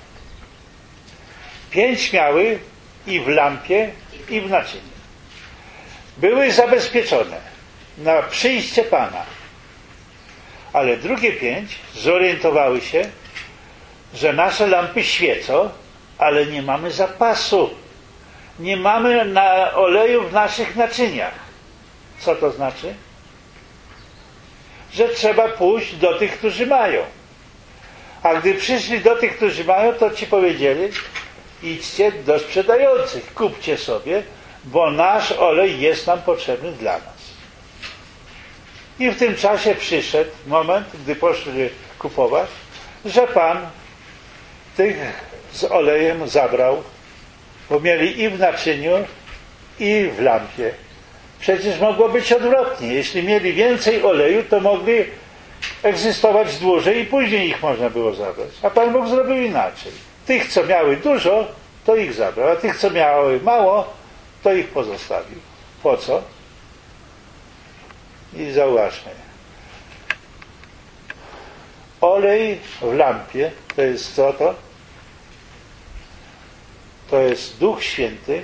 5 miały i w lampie, i w naczyniu. Były zabezpieczone na przyjście Pana. Ale drugie 5 zorientowały się, że nasze lampy świecą, ale nie mamy zapasu. Nie mamy oleju w naszych naczyniach. Co to znaczy? Że trzeba pójść do tych, którzy mają. A gdy przyszli do tych, którzy mają, to ci powiedzieli: idźcie do sprzedających, kupcie sobie, bo nasz olej jest nam potrzebny dla nas. I w tym czasie przyszedł moment, gdy poszli kupować, że Pan tych z olejem zabrał, bo mieli i w naczyniu, i w lampie. Przecież mogło być odwrotnie. Jeśli mieli więcej oleju, to mogli egzystować dłużej i później ich można było zabrać. A Pan Bóg zrobił inaczej. Tych, co miały dużo, to ich zabrał, a tych, co miały mało, to ich pozostawił. Po co? I zauważmy. Olej w lampie to jest co to? To jest Duch Święty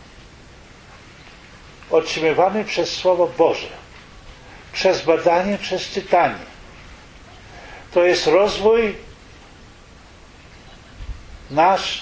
otrzymywany przez Słowo Boże, przez badanie, przez czytanie. To jest rozwój nasz.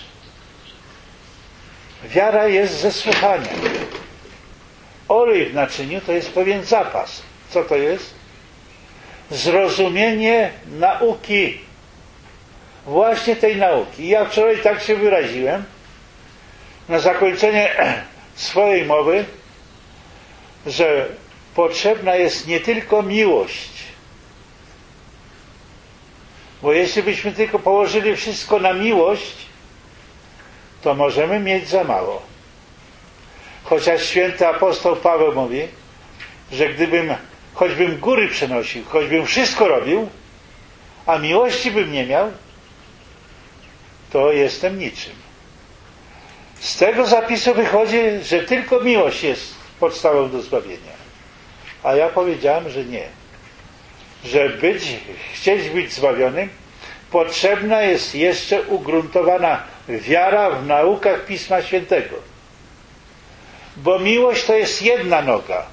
Wiara jest ze słuchania. Olej w naczyniu to jest pewien zapas. Co to jest? Zrozumienie nauki. Właśnie tej nauki. Ja wczoraj tak się wyraziłem na zakończenie swojej mowy, że potrzebna jest nie tylko miłość. Bo jeśli byśmy tylko położyli wszystko na miłość, to możemy mieć za mało. Chociaż święty apostoł Paweł mówi, że choćbym góry przenosił, choćbym wszystko robił, a miłości bym nie miał, to jestem niczym. Z tego zapisu wychodzi, że tylko miłość jest podstawą do zbawienia. A ja powiedziałem, że nie. Że chcieć być zbawionym, potrzebna jest jeszcze ugruntowana wiara w naukach Pisma Świętego. Bo miłość to jest jedna noga,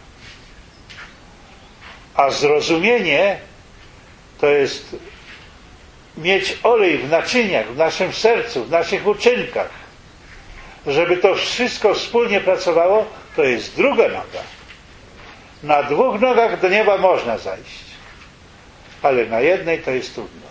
a zrozumienie to jest mieć olej w naczyniach, w naszym sercu, w naszych uczynkach. Żeby to wszystko wspólnie pracowało, to jest druga noga. Na dwóch nogach do nieba można zajść, ale na jednej to jest trudno.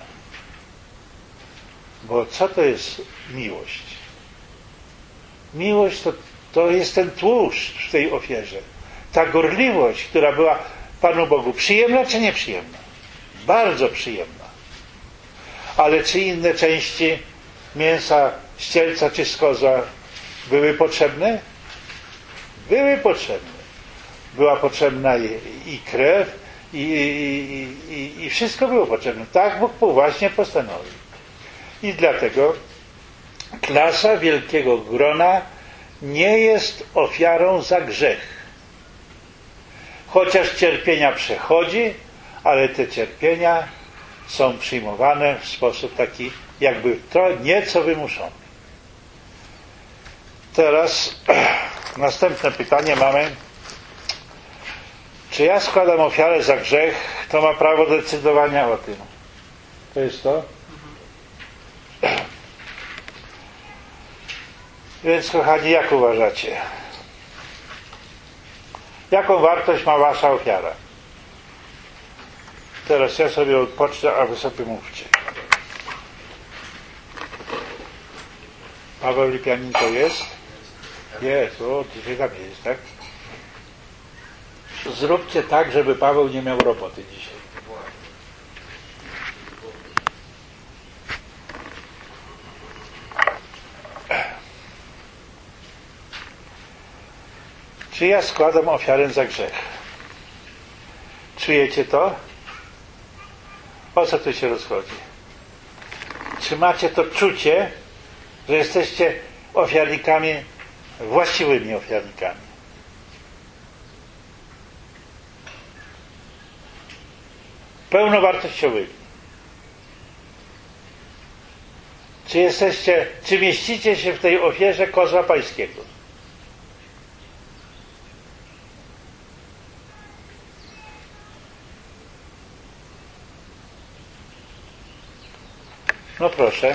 Bo co to jest miłość? Miłość to jest ten tłuszcz w tej ofierze. Ta gorliwość, która była Panu Bogu przyjemna czy nieprzyjemna? Bardzo przyjemna. Ale czy inne części mięsa z cielca czy z kozła były potrzebne? Były potrzebne. Była potrzebna i krew, i wszystko było potrzebne. Tak Bóg właśnie postanowił. I dlatego klasa wielkiego grona nie jest ofiarą za grzech. Chociaż cierpienia przechodzi, ale te cierpienia są przyjmowane w sposób taki, jakby to nieco wymuszony. Teraz następne pytanie mamy. Czy ja składam ofiarę za grzech? Kto ma prawo decydowania o tym? To jest to? Więc kochani, jak uważacie? Jaką wartość ma wasza ofiara? Teraz ja sobie odpocznę, a wy sobie mówcie. Paweł Lipianin to jest? Jest, dzisiaj tam jest, tak? Zróbcie tak, żeby Paweł nie miał roboty dzisiaj. Czy ja składam ofiarę za grzech? Czujecie to? O co tu się rozchodzi? Czy macie to czucie, że jesteście ofiarnikami, właściwymi ofiarnikami? Pełnowartościowymi. Czy mieścicie się w tej ofierze kozła pańskiego? No proszę.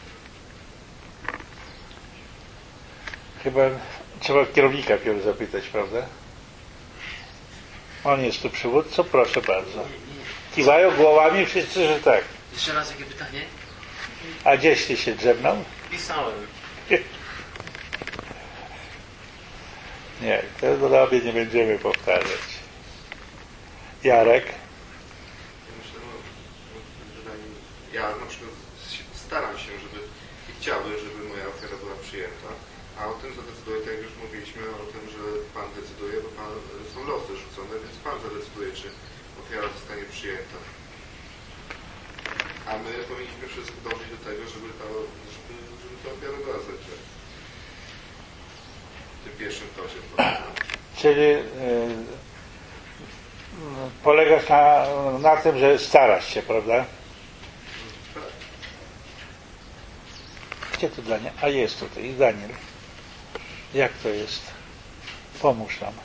Chyba trzeba kierownika pierw zapytać, prawda? On jest tu przywódcą, proszę bardzo. Kiwają głowami wszyscy, że tak. Jeszcze raz jakie pytanie? A gdzieście się drzemną? Pisałem. Nie, tego sobie nie będziemy powtarzać. Jarek? Myślę, ja na przykład staram się, żeby i chciałbym, żeby moja ofiara była przyjęta, a o tym zadecyduje, tak jak już mówiliśmy, o tym, że Pan decyduje, bo Pan, są losy rzucone, więc Pan zadecyduje, czy ofiara zostanie przyjęta. A my powinniśmy wszyscy dążyć do tego, żeby ta ofiara była zlecona. W tym pierwszym tocie. Czyli polegasz na tym, że starasz się, prawda? Gdzie tu Daniel? A jest tutaj, Daniel. Jak to jest? Pomóż nam.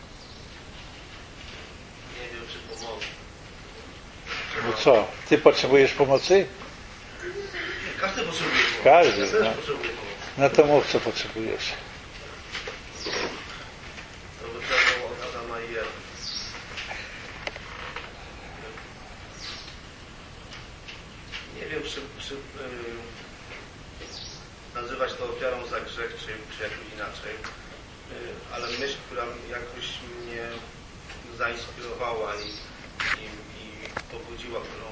Nie wiem, czy pomogę. No co? Ty potrzebujesz pomocy? Każdy potrzebuje pomocy. Każdy, Ja też no. potrzebuję pomocy. No to mów, co potrzebujesz. To wyglądało od Adama i Ewy. Nie wiem, czy nazywać to ofiarą za grzech, czy jakoś inaczej. Ale myśl, która jakoś mnie zainspirowała i pobudziła, którą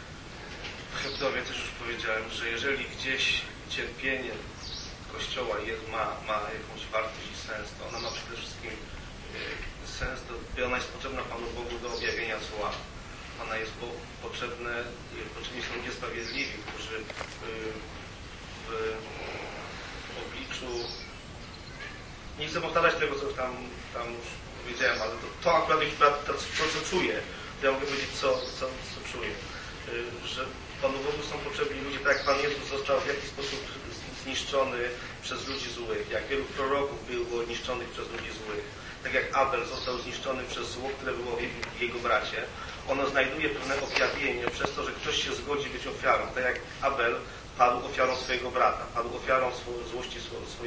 w Hebdowie też już powiedziałem, że jeżeli gdzieś cierpienie Kościoła ma jakąś wartość i sens, to ona ma przede wszystkim sens, ona jest potrzebna Panu Bogu do objawienia zła. Ona jest potrzebni są niesprawiedliwi, którzy w obliczu... Nie chcę powtarzać tego, co tam już powiedziałem, ale to akurat już to, co czuję, to ja mogę powiedzieć, co czuję. Że Panu Bogu są potrzebni ludzie, tak jak Pan Jezus został w jakiś sposób zniszczony przez ludzi złych, jak wielu proroków było niszczonych przez ludzi złych, tak jak Abel został zniszczony przez zło, które było w jego bracie. Ono znajduje pewne objawienie przez to, że ktoś się zgodzi być ofiarą, tak jak Abel padł ofiarą swojego brata, padł ofiarą złości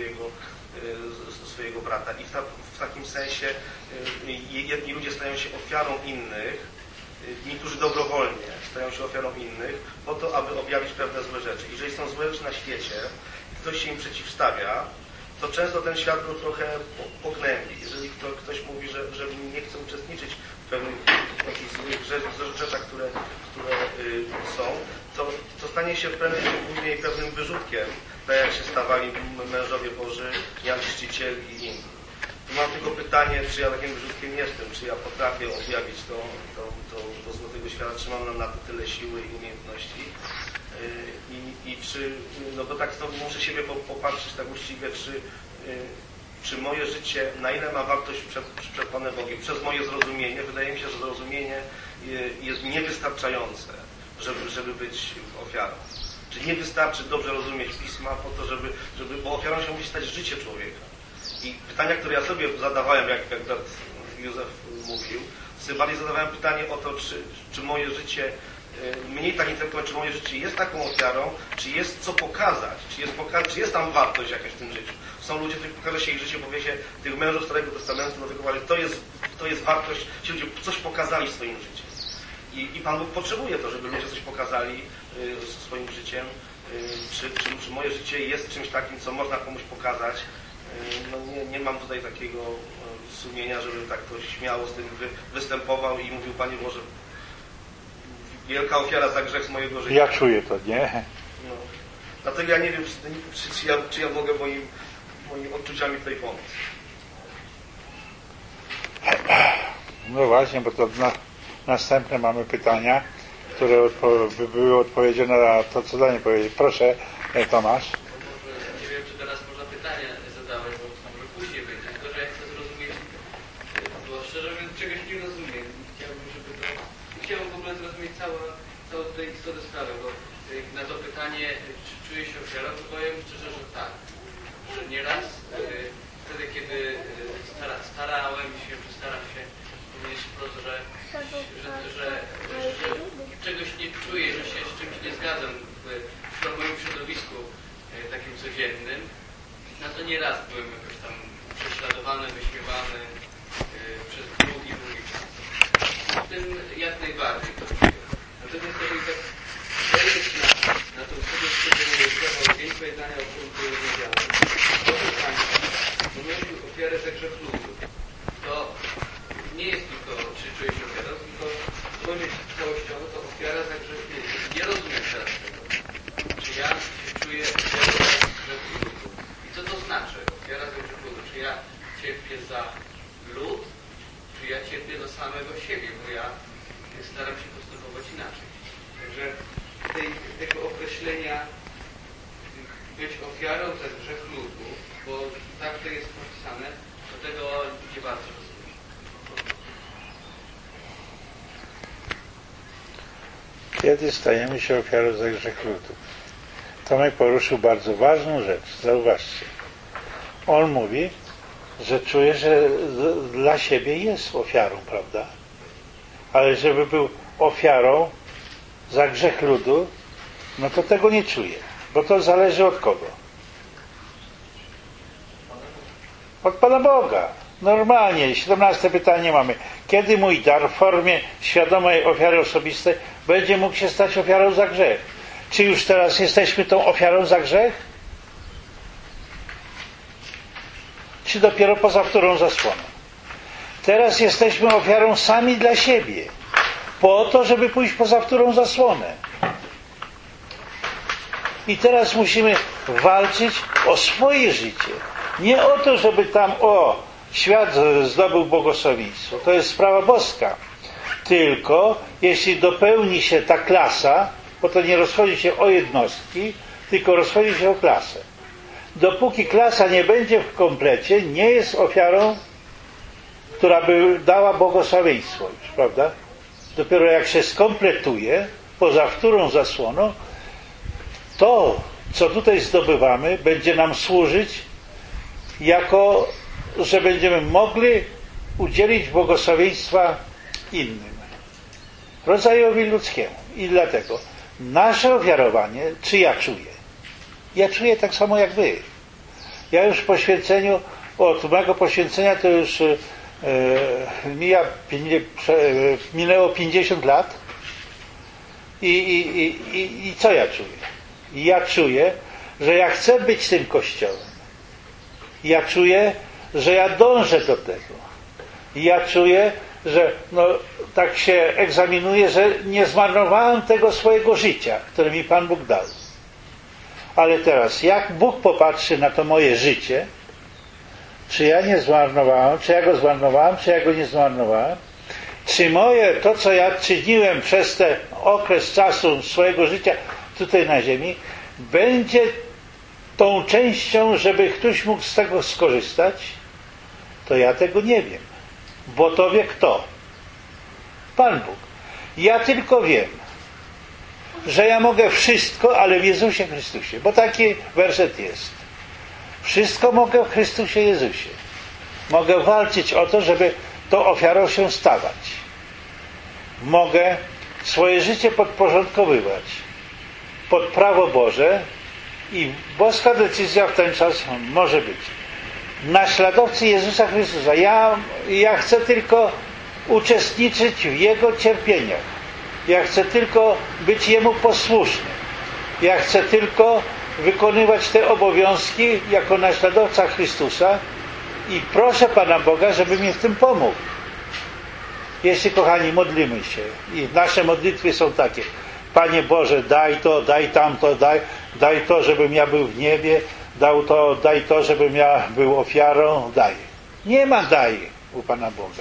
swojego brata. I w takim sensie jedni ludzie stają się ofiarą innych, niektórzy dobrowolnie stają się ofiarą innych, po to, aby objawić pewne złe rzeczy. Jeżeli są złe rzeczy na świecie, ktoś się im przeciwstawia, to często ten świat go trochę pognębi. Jeżeli ktoś mówi, że nie chce uczestniczyć w pewnych jakichś złych rzeczach, które są, to stanie się później pewnym wyrzutkiem, tak jak się stawali mężowie Boży, Jan Chrzciciel i inni. Mam tylko pytanie, czy ja takim wyrzutkiem jestem, czy ja potrafię objawić to zło tego świata, czy mam na to tyle siły i umiejętności. I czy, no bo tak to muszę siebie popatrzeć tak uczciwie, czy moje życie, na ile ma wartość przed Panem Bogiem, przez moje zrozumienie. Wydaje mi się, że zrozumienie jest niewystarczające, żeby być ofiarą. Czy nie wystarczy dobrze rozumieć Pisma po to, bo ofiarą się musi stać życie człowieka. I pytania, które ja sobie zadawałem, jak brat Józef mówił, sobie bardziej zadawałem pytanie o to, czy moje życie, mniej tak intelektualnie, czy moje życie jest taką ofiarą, czy jest co pokazać, czy jest tam wartość jakaś w tym życiu. Są ludzie, których pokaże się ich życie, powie się tych mężów Starego Testamentu, dlatego że to jest wartość, ci ludzie coś pokazali swoim życiem. I Pan Bóg potrzebuje to, żeby ludzie coś pokazali swoim życiem. Czy moje życie jest czymś takim, co można komuś pokazać? No nie mam tutaj takiego sumienia, żebym tak to śmiało z tym występował i mówił, Panie Boże, wielka ofiara za grzech z mojego życia. Ja czuję to, nie? No. Dlatego ja nie wiem, czy ja mogę moimi odczuciami tutaj pomóc. No właśnie, bo to następne mamy pytania, które były odpowiedzią na to, co Daniel powiedział. Proszę, Tomasz. Nie wiem, czy teraz można pytania zadawać, bo może później będzie. Tylko, że ja chcę zrozumieć, bo szczerze mówiąc czegoś nie rozumiem. Chciałbym w ogóle zrozumieć całą tę istotę sprawy, bo na to pytanie, czy czuję się ofiarą, to powiem szczerze, że tak. Że nieraz wtedy, kiedy starałem się, czy staram się powiedzieć wprost, że czegoś nie czuję, że się z czymś nie zgadzam w moim środowisku cierpię za lud, czy ja cierpię za samego siebie, bo ja staram się postępować inaczej. Także tego określenia być ofiarą za grzech ludu, bo tak to jest napisane, do tego nie bardzo rozumiem. Kiedy stajemy się ofiarą za grzech ludu? Tomek poruszył bardzo ważną rzecz. Zauważcie. On mówi, że czuje, że dla siebie jest ofiarą, prawda? Ale żeby był ofiarą za grzech ludu, no to tego nie czuje. Bo to zależy od kogo? Od Pana Boga. Normalnie. 17 pytanie mamy. Kiedy mój dar w formie świadomej ofiary osobistej będzie mógł się stać ofiarą za grzech? Czy już teraz jesteśmy tą ofiarą za grzech? Czy dopiero poza wtórą zasłoną? Teraz jesteśmy ofiarą sami dla siebie. Po to, żeby pójść poza wtórą zasłonę. I teraz musimy walczyć o swoje życie. Nie o to, żeby tam świat zdobył błogosławieństwo. To jest sprawa boska. Tylko jeśli dopełni się ta klasa, bo to nie rozchodzi się o jednostki, tylko rozchodzi się o klasę. Dopóki klasa nie będzie w komplecie, nie jest ofiarą, która by dała błogosławieństwo już, prawda? Dopiero jak się skompletuje, poza wtórą zasłoną, to, co tutaj zdobywamy, będzie nam służyć jako, że będziemy mogli udzielić błogosławieństwa innym, rodzajowi ludzkiemu. I dlatego nasze ofiarowanie, czy ja czuję? Ja czuję tak samo jak wy. Ja już w poświęceniu, od mojego poświęcenia to już minęło 50 lat i co ja czuję? Ja czuję, że ja chcę być tym Kościołem. Ja czuję, że ja dążę do tego. Ja czuję, że tak się egzaminuję, że nie zmarnowałem tego swojego życia, które mi Pan Bóg dał. Ale teraz, jak Bóg popatrzy na to moje życie, czy ja nie zmarnowałem, czy ja go zmarnowałem, czy ja go nie zmarnowałem, czy to, co ja czyniłem przez ten okres czasu swojego życia tutaj na ziemi, będzie tą częścią, żeby ktoś mógł z tego skorzystać, to ja tego nie wiem. Bo to wie kto? Pan Bóg. Ja tylko wiem, że ja mogę wszystko, ale w Jezusie Chrystusie. Bo taki werset jest. Wszystko mogę w Chrystusie Jezusie. Mogę walczyć o to, żeby tą ofiarą się stawać. Mogę swoje życie podporządkowywać pod prawo Boże i boska decyzja w ten czas może być. Naśladowcy Jezusa Chrystusa. Ja chcę tylko uczestniczyć w Jego cierpieniach. Ja chcę tylko być Jemu posłuszny. Ja chcę tylko wykonywać te obowiązki jako naśladowca Chrystusa i proszę Pana Boga, żeby mi w tym pomógł. Jeśli, kochani, modlimy się i nasze modlitwy są takie: Panie Boże, daj to, daj tamto, daj to, żebym ja był w niebie, daj to, żebym ja był ofiarą, daj. Nie ma daj u Pana Boga.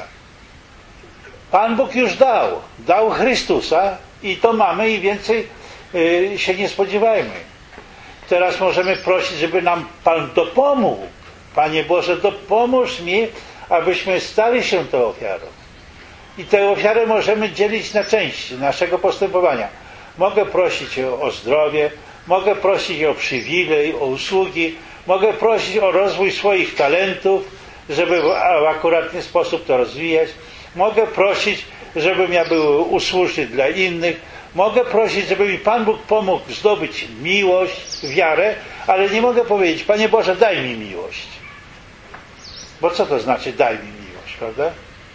Pan Bóg już dał Chrystusa i to mamy i więcej się nie spodziewajmy. Teraz możemy prosić, żeby nam Pan dopomógł. Panie Boże, dopomóż mi, abyśmy stali się tą ofiarą. I tę ofiarę możemy dzielić na części naszego postępowania. Mogę prosić o zdrowie, mogę prosić o przywilej, o usługi, mogę prosić o rozwój swoich talentów, żeby w akuratny sposób to rozwijać. Mogę prosić, żebym ja był usłużny dla innych. Mogę prosić, żeby mi Pan Bóg pomógł zdobyć miłość, wiarę, ale nie mogę powiedzieć: Panie Boże, daj mi miłość. Bo co to znaczy daj mi miłość, prawda?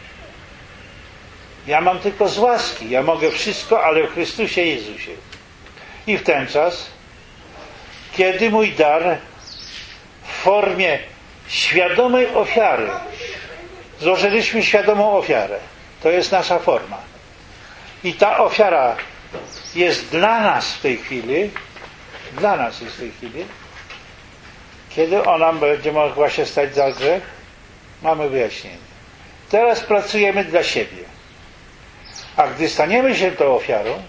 Ja mam tylko z łaski. Ja mogę wszystko, ale w Chrystusie Jezusie. I w ten czas, kiedy mój dar w formie świadomej ofiary, złożyliśmy świadomą ofiarę. To jest nasza forma. I ta ofiara jest dla nas w tej chwili, kiedy ona będzie mogła się stać za grzech? Mamy wyjaśnienie. Teraz pracujemy dla siebie. A gdy staniemy się tą ofiarą,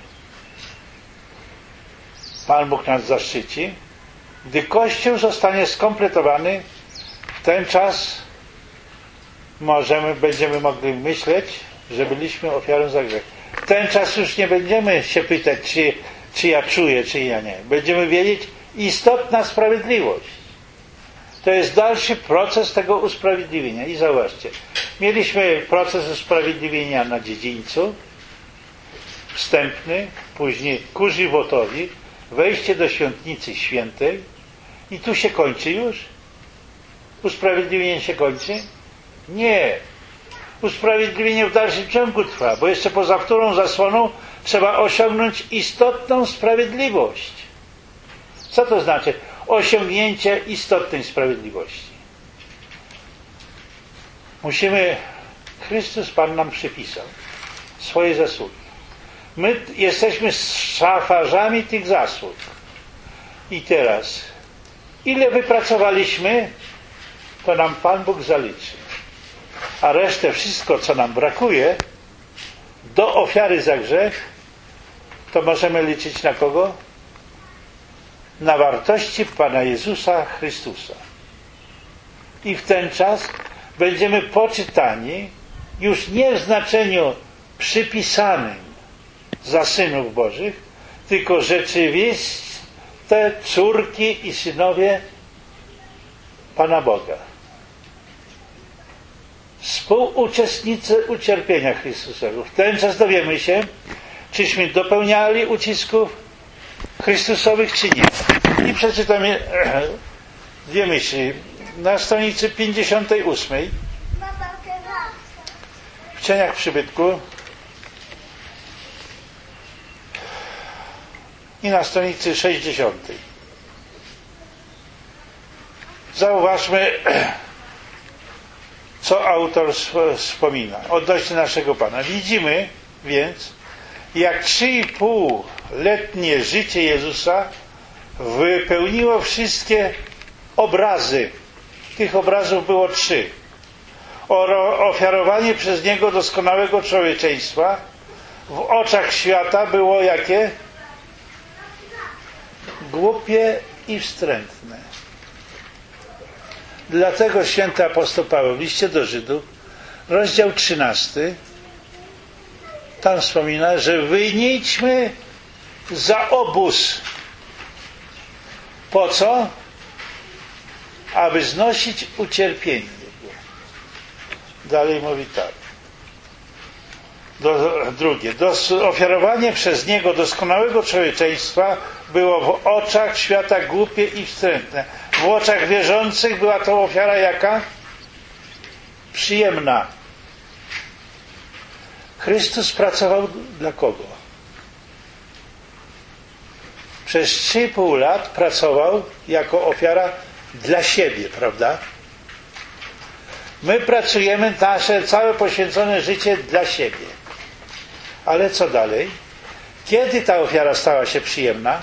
Pan Bóg nas zaszczyci, gdy Kościół zostanie skompletowany, w ten czas będziemy mogli myśleć, że byliśmy ofiarą za grzech. W ten czas już nie będziemy się pytać, czy ja czuję, czy ja nie. Będziemy wiedzieć, istotna sprawiedliwość. To jest dalszy proces tego usprawiedliwienia. I zauważcie, mieliśmy proces usprawiedliwienia na dziedzińcu, wstępny, później ku żywotowi, wejście do świątnicy świętej i tu się kończy już? Usprawiedliwienie się kończy? Nie. Usprawiedliwienie w dalszym ciągu trwa, bo jeszcze poza którą zasłoną trzeba osiągnąć istotną sprawiedliwość. Co to znaczy? Osiągnięcie istotnej sprawiedliwości. Chrystus Pan nam przypisał swoje zasługi. My jesteśmy szafarzami tych zasług. I teraz, ile wypracowaliśmy, to nam Pan Bóg zaliczy. A resztę, wszystko, co nam brakuje, do ofiary za grzech, to możemy liczyć na kogo? Na wartości Pana Jezusa Chrystusa. I w ten czas będziemy poczytani już nie w znaczeniu przypisanym za synów Bożych, tylko rzeczywiste córki i synowie Pana Boga. Współuczestnicy ucierpienia Chrystusowego. W ten czas dowiemy się, czyśmy dopełniali ucisków Chrystusowych, czy nie. I przeczytamy dwie myśli. Na stronicy 58 w Cieniach Przybytku i na stronicy 60. Zauważmy, co autor wspomina odnośnie naszego Pana. Widzimy więc, jak 3,5-letnie życie Jezusa wypełniło wszystkie obrazy. Tych obrazów było 3. Ofiarowanie przez Niego doskonałego człowieczeństwa w oczach świata było jakie? Głupie i wstrętne. Dlatego święty apostoł Paweł w liście do Żydów, rozdział 13, tam wspomina, że wyjdźmy za obóz. Po co? Aby znosić ucierpienie. Dalej mówi tak. Drugie. Ofiarowanie przez Niego doskonałego człowieczeństwa było w oczach świata głupie i wstrętne. W oczach wierzących była to ofiara jaka? Przyjemna. Chrystus pracował dla kogo? Przez 3,5 lat pracował jako ofiara dla siebie, prawda? My pracujemy nasze całe poświęcone życie dla siebie. Ale co dalej? Kiedy ta ofiara stała się przyjemna?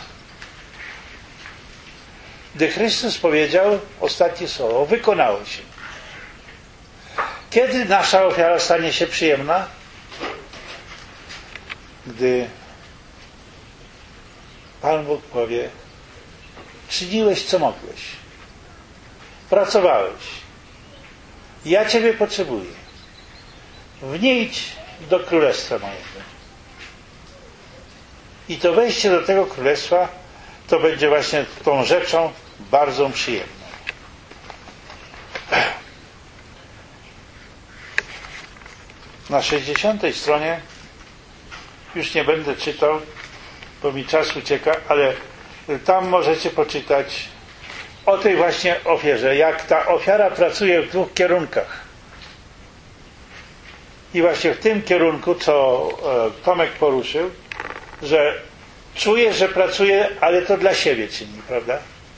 Gdy Chrystus powiedział ostatnie słowo, wykonało się. Kiedy nasza ofiara stanie się przyjemna? Gdy Pan Bóg powie, czyniłeś co mogłeś. Pracowałeś. Ja Ciebie potrzebuję. Wniejdź do Królestwa mojego. I to wejście do tego Królestwa to będzie właśnie tą rzeczą bardzo przyjemną. Na 60 stronie już nie będę czytał, bo mi czas ucieka, ale tam możecie poczytać o tej właśnie ofierze, jak ta ofiara pracuje w 2 kierunkach. I właśnie w tym kierunku, co Tomek poruszył, że czuję, że pracuje, ale to dla siebie czyni, prawda?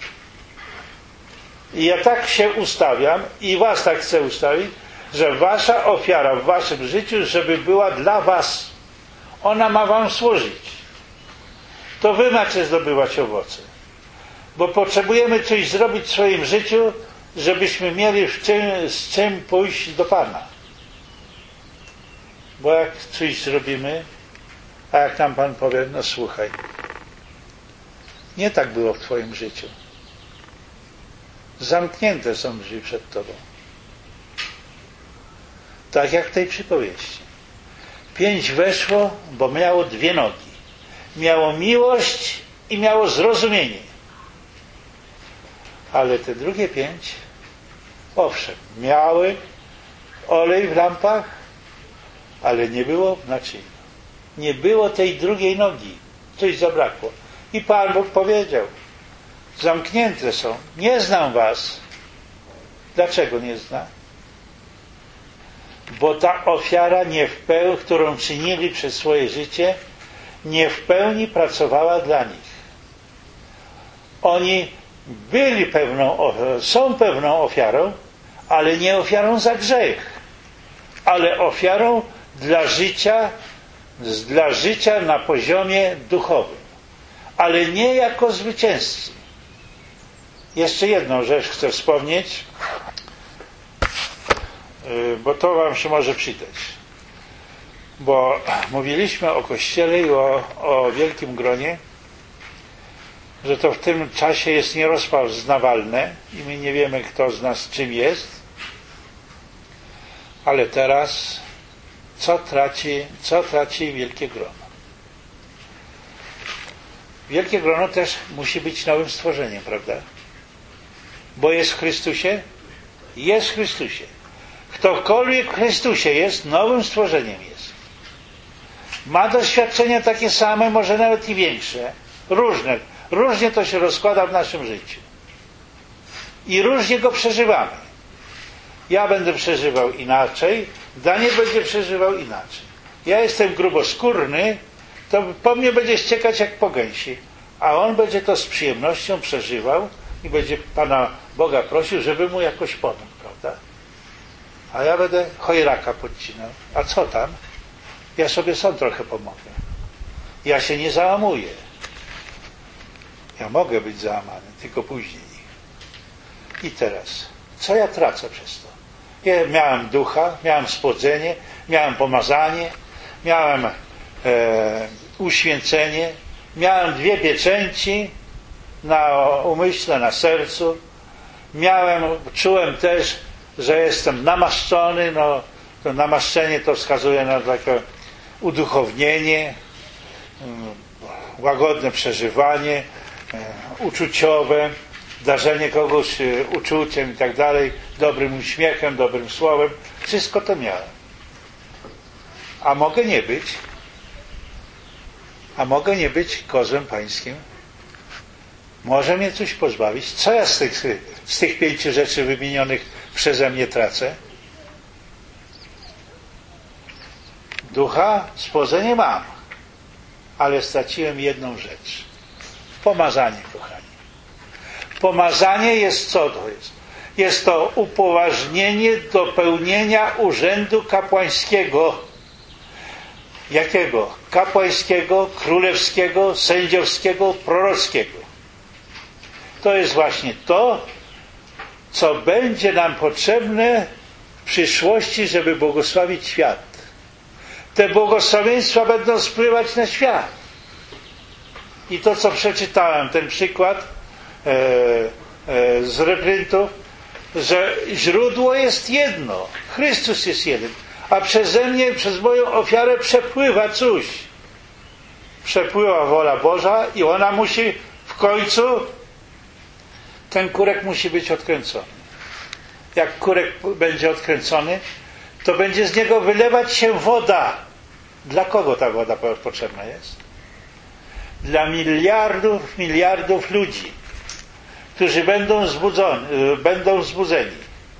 I ja tak się ustawiam i was tak chcę ustawić, że wasza ofiara w waszym życiu, żeby była dla was. Ona ma wam służyć. To wy macie zdobywać owoce. Bo potrzebujemy coś zrobić w swoim życiu, żebyśmy mieli z czym pójść do Pana. Bo jak coś zrobimy, a jak nam Pan powie, no słuchaj, nie tak było w Twoim życiu. Zamknięte są drzwi przed Tobą. Tak jak w tej przypowieści. 5 weszło, bo miało 2 nogi. Miało miłość i miało zrozumienie. Ale te drugie 5, owszem, miały olej w lampach, ale nie było w naczyniu. Nie było tej drugiej nogi. Coś zabrakło. I Pan Bóg powiedział, zamknięte są. Nie znam was. Dlaczego nie zna? Bo ta ofiara którą czynili przez swoje życie, nie w pełni pracowała dla nich. Oni są pewną ofiarą, ale nie ofiarą za grzech, ale ofiarą dla życia na poziomie duchowym, ale nie jako zwycięzcy. Jeszcze jedną rzecz chcę wspomnieć, bo to wam się może przydać. Bo mówiliśmy o Kościele i o wielkim gronie, że to w tym czasie jest nierozpoznawalne i my nie wiemy, kto z nas czym jest. Ale teraz co traci wielkie grono? Wielkie grono też musi być nowym stworzeniem, prawda? Bo jest w Chrystusie? Jest w Chrystusie. Ktokolwiek w Chrystusie jest, nowym stworzeniem jest. Ma doświadczenia takie same, może nawet i większe. Różnie to się rozkłada w naszym życiu. I różnie go przeżywamy. Ja będę przeżywał inaczej, Daniel będzie przeżywał inaczej. Ja jestem gruboskórny, to po mnie będzie ściekać jak po gęsi, a on będzie to z przyjemnością przeżywał i będzie Pana Boga prosił, żeby mu jakoś pomógł, prawda? A ja będę chojraka podcinał. A co tam? Ja sobie sam trochę pomogę. Ja się nie załamuję. Ja mogę być załamany, tylko później. I teraz, co ja tracę przez to? Ja miałem ducha, miałem spłodzenie, miałem pomazanie, miałem uświęcenie, miałem 2 pieczęci na umyśle, na sercu, czułem też, że jestem namaszczony, no to namaszczenie to wskazuje na takie uduchownienie, łagodne przeżywanie, uczuciowe, darzenie kogoś uczuciem i tak dalej, dobrym uśmiechem, dobrym słowem, wszystko to miałem. A mogę nie być kozłem pańskim? Może mnie coś pozbawić? Co ja z tych 5 rzeczy wymienionych przeze mnie tracę? Ducha, spłodzenie mam, ale straciłem jedną rzecz. Pomazanie, kochani. Pomazanie jest co to jest? Jest to upoważnienie do pełnienia urzędu kapłańskiego. Jakiego? Kapłańskiego, królewskiego, sędziowskiego, prorockiego. To jest właśnie to, co będzie nam potrzebne w przyszłości, żeby błogosławić świat. Te błogosławieństwa będą spływać na świat. I to, co przeczytałem, ten przykład z reprintów, że źródło jest jedno. Chrystus jest jeden. A przeze mnie, przez moją ofiarę przepływa coś. Przepływa wola Boża i ona musi w końcu, ten kurek musi być odkręcony. Jak kurek będzie odkręcony, to będzie z niego wylewać się woda. Dla kogo ta woda potrzebna jest? Dla miliardów ludzi, którzy będą wzbudzeni.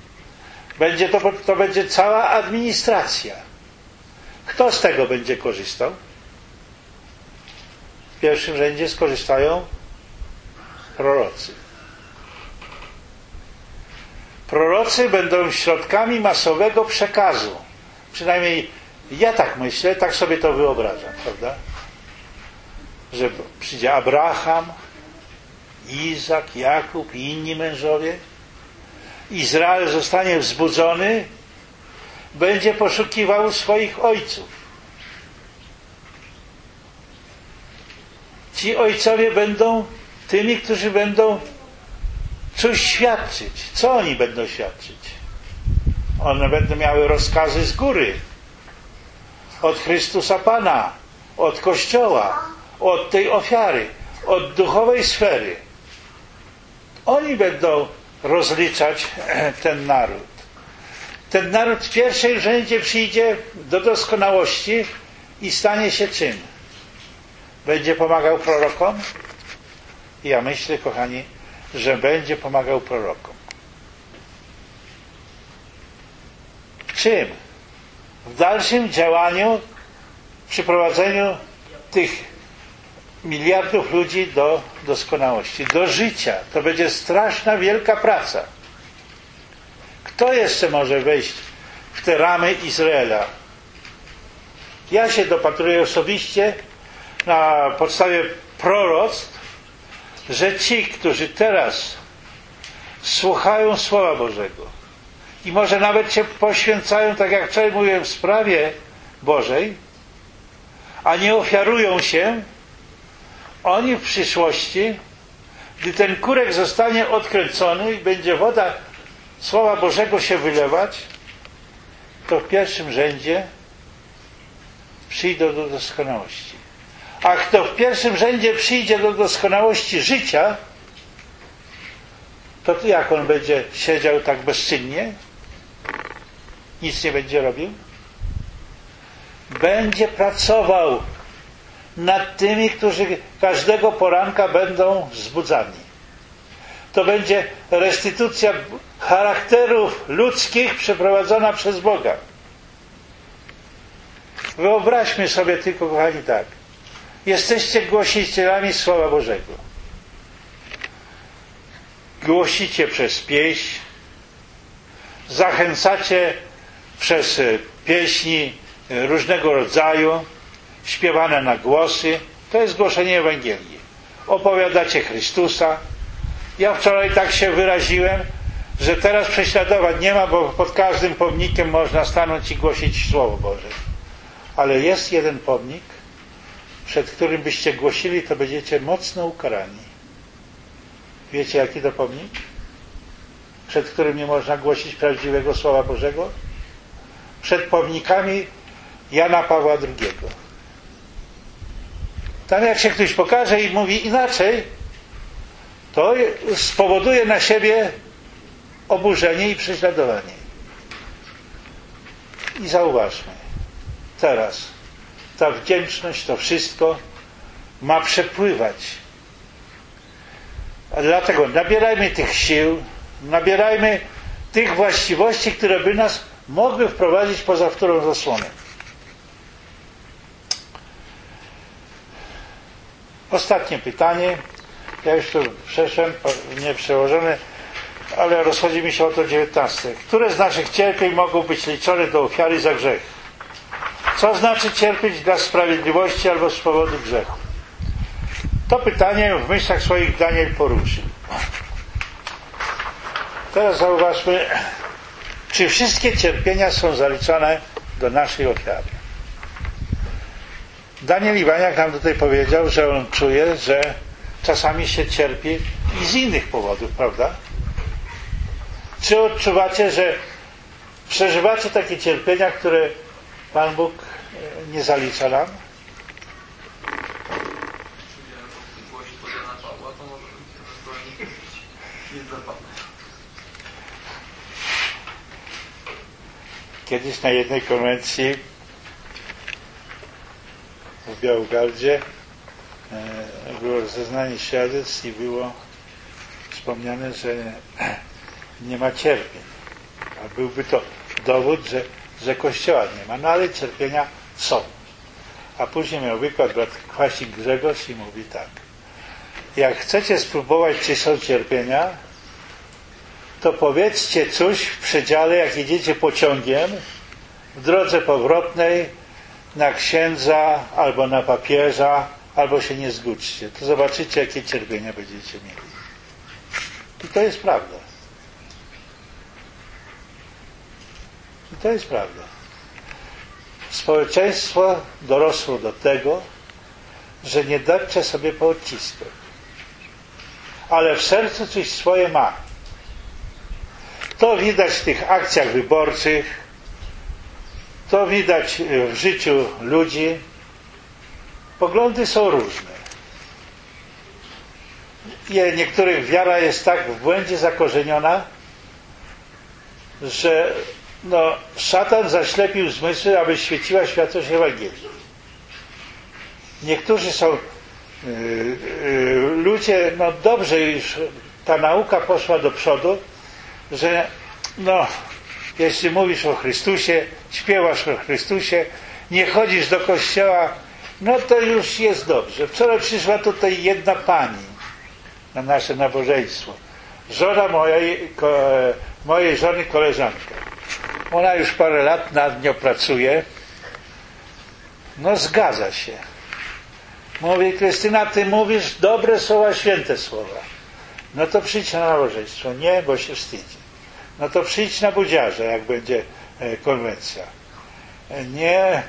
To będzie cała administracja. Kto z tego będzie korzystał? W pierwszym rzędzie skorzystają prorocy. Prorocy będą środkami masowego przekazu. Przynajmniej ja tak myślę, tak sobie to wyobrażam, prawda? Że przyjdzie Abraham, Izak, Jakub i inni mężowie Izrael zostanie wzbudzony, będzie poszukiwał swoich ojców. Ci ojcowie będą tymi, którzy będą coś świadczyć. Co oni będą świadczyć? One będą miały rozkazy z góry. Od Chrystusa Pana, od Kościoła, od tej ofiary, od duchowej sfery. Oni będą rozliczać ten naród. Ten naród w pierwszym rzędzie przyjdzie do doskonałości i stanie się czym? Będzie pomagał prorokom? Ja myślę, kochani, że będzie pomagał prorokom. Czym? W dalszym działaniu, przyprowadzeniu tych miliardów ludzi do doskonałości, do życia. To będzie straszna, wielka praca. Kto jeszcze może wejść w te ramy Izraela? Ja się dopatruję osobiście na podstawie proroctw, że ci, którzy teraz słuchają Słowa Bożego i może nawet się poświęcają, tak jak wczoraj mówiłem, w sprawie Bożej, a nie ofiarują się, oni w przyszłości, gdy ten kurek zostanie odkręcony i będzie woda Słowa Bożego się wylewać, to w pierwszym rzędzie przyjdą do doskonałości. A kto w pierwszym rzędzie przyjdzie do doskonałości życia, to jak on będzie siedział tak bezczynnie? Nic nie będzie robił? Będzie pracował nad tymi, którzy każdego poranka będą wzbudzani. To będzie restytucja charakterów ludzkich przeprowadzona przez Boga. Wyobraźmy sobie tylko, kochani, tak. Jesteście głosicielami Słowa Bożego. Głosicie przez pieśń, zachęcacie przez pieśni różnego rodzaju, śpiewane na głosy. To jest głoszenie Ewangelii. Opowiadacie Chrystusa. Ja wczoraj tak się wyraziłem, że teraz prześladowań nie ma, bo pod każdym pomnikiem można stanąć i głosić Słowo Boże. Ale jest jeden pomnik, przed którym byście głosili, to będziecie mocno ukarani. Wiecie, jaki to pomnik? Przed którym nie można głosić prawdziwego Słowa Bożego? Przed pomnikami Jana Pawła II. Tam jak się ktoś pokaże i mówi inaczej, to spowoduje na siebie oburzenie i prześladowanie. I zauważmy, teraz ta wdzięczność, to wszystko ma przepływać. A dlatego nabierajmy tych sił, nabierajmy tych właściwości, które by nas mogły wprowadzić poza wtórą zasłonę. Ostatnie pytanie. Ja już tu przeszłem, nie przełożone, ale rozchodzi mi się o to 19. Które z naszych cierpień mogą być liczone do ofiary za grzech? Co znaczy cierpieć dla sprawiedliwości albo z powodu grzechu? To pytanie w myślach swoich Daniel poruszył. Teraz zauważmy, czy wszystkie cierpienia są zaliczane do naszej ofiary. Daniel Iwaniak nam tutaj powiedział, że on czuje, że czasami się cierpi i z innych powodów, prawda? Czy odczuwacie, że przeżywacie takie cierpienia, które Pan Bóg nie zalicza nam? Kiedyś na jednej konwencji w Białogardzie było zeznanie świadectw i było wspomniane, że nie ma cierpień. A byłby to dowód, że Kościoła nie ma. No ale cierpienia są. A później miał wykład brat Kwasik Grzegorz i mówi tak. Jak chcecie spróbować, czy są cierpienia, to powiedzcie coś w przedziale, jak jedziecie pociągiem, w drodze powrotnej, na księdza, albo na papieża, albo się nie zgódźcie. To zobaczycie, jakie cierpienia będziecie mieli. I to jest prawda. To jest prawda. Społeczeństwo dorosło do tego, że nie depcze sobie po odciskach. Ale w sercu coś swoje ma. To widać w tych akcjach wyborczych, to widać w życiu ludzi. Poglądy są różne. Niektórych wiara jest tak w błędzie zakorzeniona, że szatan zaślepił zmysły, aby świeciła światłość Ewangelii. Niektórzy są ludzie, dobrze już ta nauka poszła do przodu, że jeśli mówisz o Chrystusie, śpiewasz o Chrystusie, nie chodzisz do kościoła, to już jest dobrze. Wczoraj przyszła tutaj jedna pani na nasze nabożeństwo. Żona mojej żony koleżanka. Ona już parę lat nad nią pracuje. Zgadza się. Mówi: Krystyna, ty mówisz dobre słowa, święte słowa. To przyjdź na nabożeństwo. Nie, bo się wstydzi. To przyjdź na budziarze, jak będzie konwencja. Nie,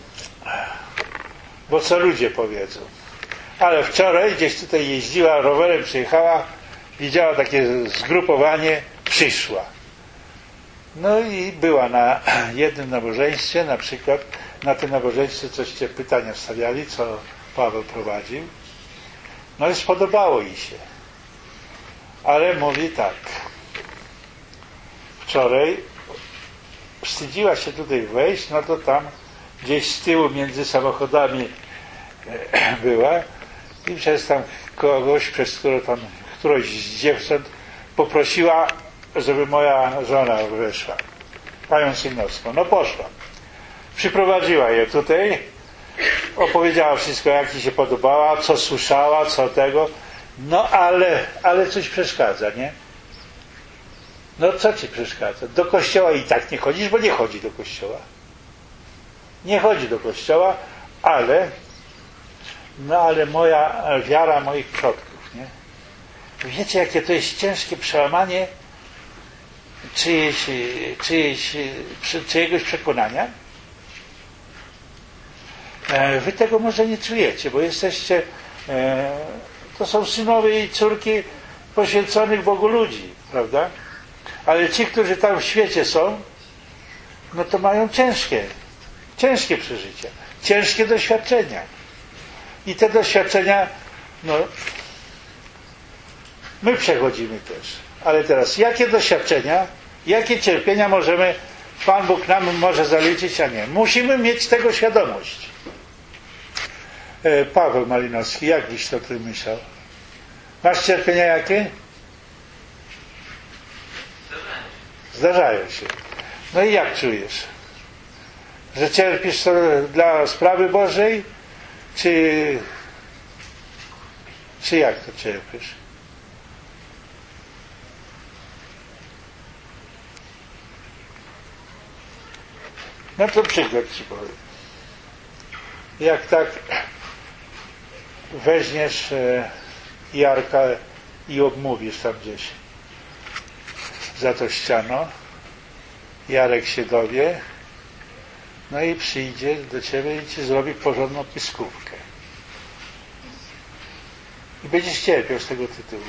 bo co ludzie powiedzą. Ale wczoraj gdzieś tutaj jeździła, rowerem przyjechała, widziała takie zgrupowanie, przyszła. I była na jednym nabożeństwie, na przykład na tym nabożeństwie coście pytania wstawiali, co Paweł prowadził. I spodobało jej się. Ale mówi tak: wczoraj wstydziła się tutaj wejść, to tam gdzieś z tyłu między samochodami była i przez tam kogoś, którąś z dziewcząt poprosiła, żeby moja żona weszła. Panią Synowską. Poszła. Przyprowadziła je tutaj, opowiedziała wszystko, jak ci się podobała, co słyszała, co tego. Ale coś przeszkadza, nie? Co ci przeszkadza? Do kościoła i tak nie chodzisz, bo nie chodzi do kościoła. Nie chodzi do kościoła, ale moja wiara moich przodków, nie? Wiecie, jakie to jest ciężkie przełamanie czyjegoś przekonania? Wy tego może nie czujecie, bo jesteście, to są synowie i córki poświęconych Bogu ludzi, prawda? Ale ci, którzy tam w świecie są, to mają ciężkie przeżycia, ciężkie doświadczenia. I te doświadczenia, my przechodzimy też. Ale teraz, jakie doświadczenia, jakie cierpienia Pan Bóg nam może zaliczyć, a nie? Musimy mieć tego świadomość. Paweł Malinowski, jak byś to ty myślał? Masz cierpienia jakie? Zdarzają się. I jak czujesz? Że cierpisz dla sprawy Bożej? Czy jak to cierpisz? To przykład ci powiem. Jak tak weźmiesz Jarka i obmówisz tam gdzieś za to ściano, Jarek się dowie, i przyjdzie do ciebie i ci zrobi porządną piskówkę. I będziesz cierpiał z tego tytułu.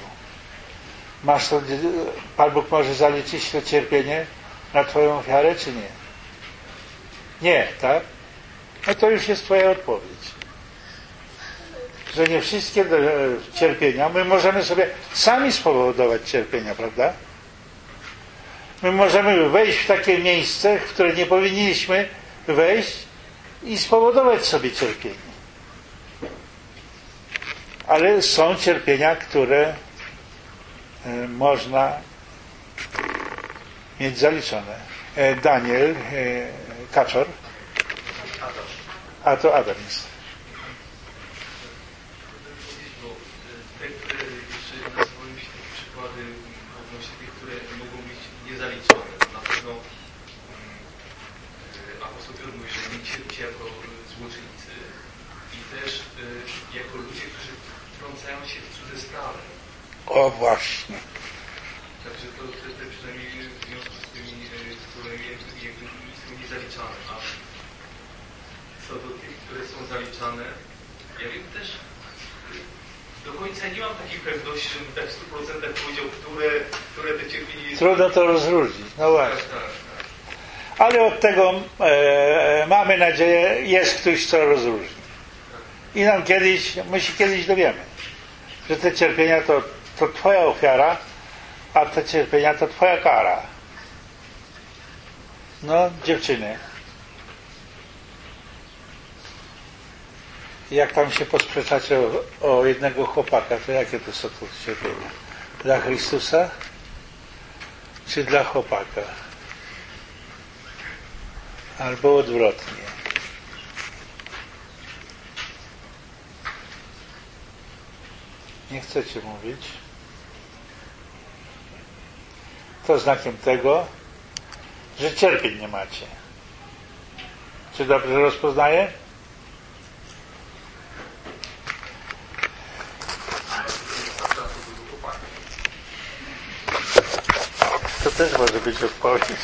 Pan Bóg może zaliczyć to cierpienie na twoją ofiarę, czy nie? Nie, tak? To już jest twoja odpowiedź. Że nie wszystkie cierpienia, my możemy sobie sami spowodować cierpienia, prawda? My możemy wejść w takie miejsce, w które nie powinniśmy wejść i spowodować sobie cierpienie. Ale są cierpienia, które można mieć zaliczone. Daniel Kaczor. A to Adam jest. Te, które jeszcze nasuwają się takie przykłady odnośnie tych, które mogą być niezaliczone. Na pewno apostoł Piotr mówi, że nie cierpicie jako złoczyńcy i też jako ludzie, którzy wtrącają się w cudze sprawy. O właśnie. Także to te przynajmniej w związku z tymi, które są niezaliczane. A co do tych, które są zaliczane, ja wiem też, do końca nie mam takiej pewności, żebym tak w 100% powiedział, które te cierpienie... Trudno to rozróżnić, no właśnie. Ale od tego mamy nadzieję, jest ktoś, co rozróżni. I my się kiedyś dowiemy, że te cierpienia to twoja ofiara, a te cierpienia to twoja kara. No, dziewczyny. Jak tam się posprzeczacie o jednego chłopaka, to jakie to są tu cierpienia? Dla Chrystusa? Czy dla chłopaka? Albo odwrotnie. Nie chcecie mówić? To znakiem tego, że cierpień nie macie. Czy dobrze rozpoznaję? To też może być odpowiedź.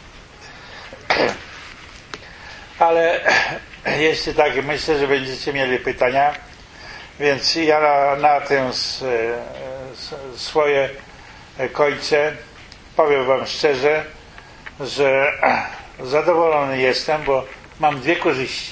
Ale jeśli tak, myślę, że będziecie mieli pytania, więc ja na tym swoje kończę. Powiem wam szczerze, że zadowolony jestem, bo mam dwie korzyści.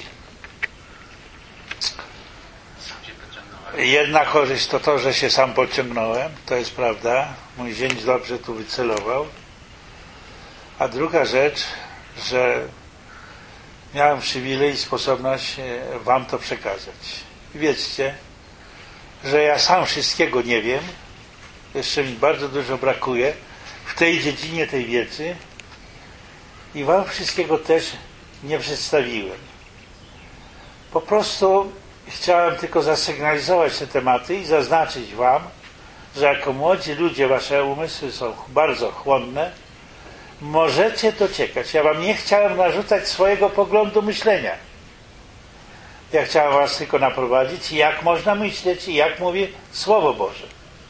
Jedna korzyść to to, że się sam pociągnąłem, to jest prawda. Mój zięć dobrze tu wycelował. A druga rzecz, że miałem przywilej i sposobność wam to przekazać. I wiedzcie, że ja sam wszystkiego nie wiem. Jeszcze mi bardzo dużo brakuje w tej dziedzinie tej wiedzy i wam wszystkiego też nie przedstawiłem. Po prostu chciałem tylko zasygnalizować te tematy i zaznaczyć wam, że jako młodzi ludzie wasze umysły są bardzo chłonne, możecie dociekać. Ja wam nie chciałem narzucać swojego poglądu myślenia. Ja chciałem was tylko naprowadzić, jak można myśleć i jak mówi Słowo Boże.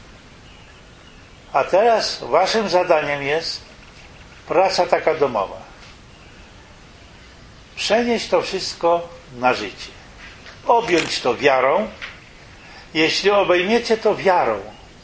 A teraz waszym zadaniem jest praca taka domowa. Przenieść to wszystko na życie. Objąć to wiarą. Jeśli obejmiecie to wiarą,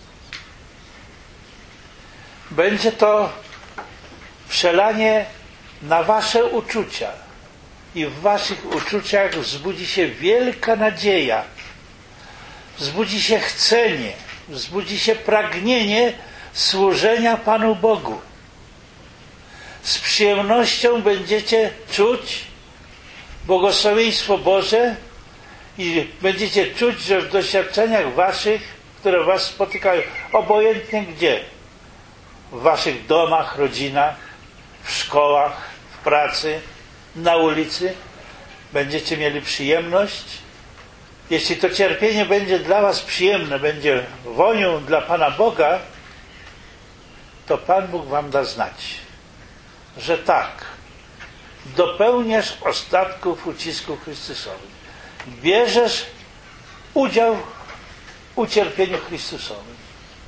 będzie to przelanie na wasze uczucia. I w waszych uczuciach wzbudzi się wielka nadzieja. Wzbudzi się chcenie. Wzbudzi się pragnienie służenia Panu Bogu. Z przyjemnością będziecie czuć błogosławieństwo Boże i będziecie czuć, że w doświadczeniach waszych, które was spotykają, obojętnie gdzie, w waszych domach, rodzinach, w szkołach, w pracy, na ulicy, będziecie mieli przyjemność. Jeśli to cierpienie będzie dla was przyjemne, będzie wonią dla Pana Boga, to Pan Bóg wam da znać, że tak, dopełniasz ostatków ucisku Chrystusowym. Bierzesz udział w ucierpieniu Chrystusowym.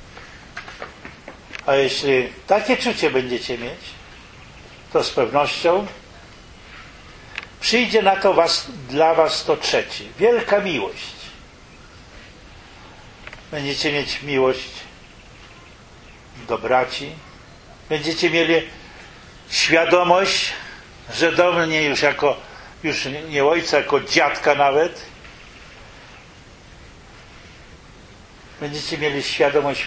A jeśli takie czucie będziecie mieć, to z pewnością przyjdzie na to dla was to trzecie. Wielka miłość. Będziecie mieć miłość do braci. Będziecie mieli świadomość, że do mnie już nie ojca, jako dziadka nawet. Będziecie mieli świadomość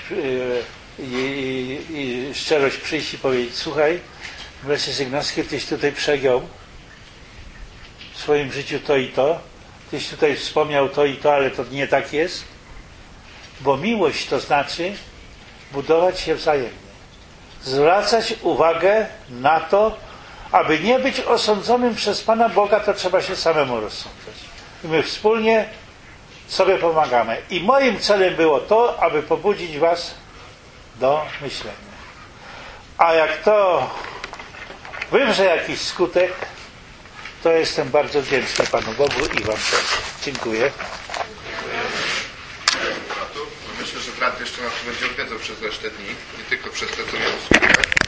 i szczerość przyjść i powiedzieć: słuchaj, bracie Sygnowski, tyś tutaj przegiął w swoim życiu to i to, tyś tutaj wspomniał to i to, ale to nie tak jest, bo miłość to znaczy budować się wzajemnie, zwracać uwagę na to, aby nie być osądzonym przez Pana Boga, to trzeba się samemu rozsądzać. I my wspólnie sobie pomagamy. I moim celem było to, aby pobudzić was do myślenia. A jak to wywrze jakiś skutek, to jestem bardzo wdzięczny Panu Bogu i wam też. Dziękuję. Myślę, że brat jeszcze nas będzie odwiedzał przez resztę dni, nie tylko przez te, co miał usługiwać.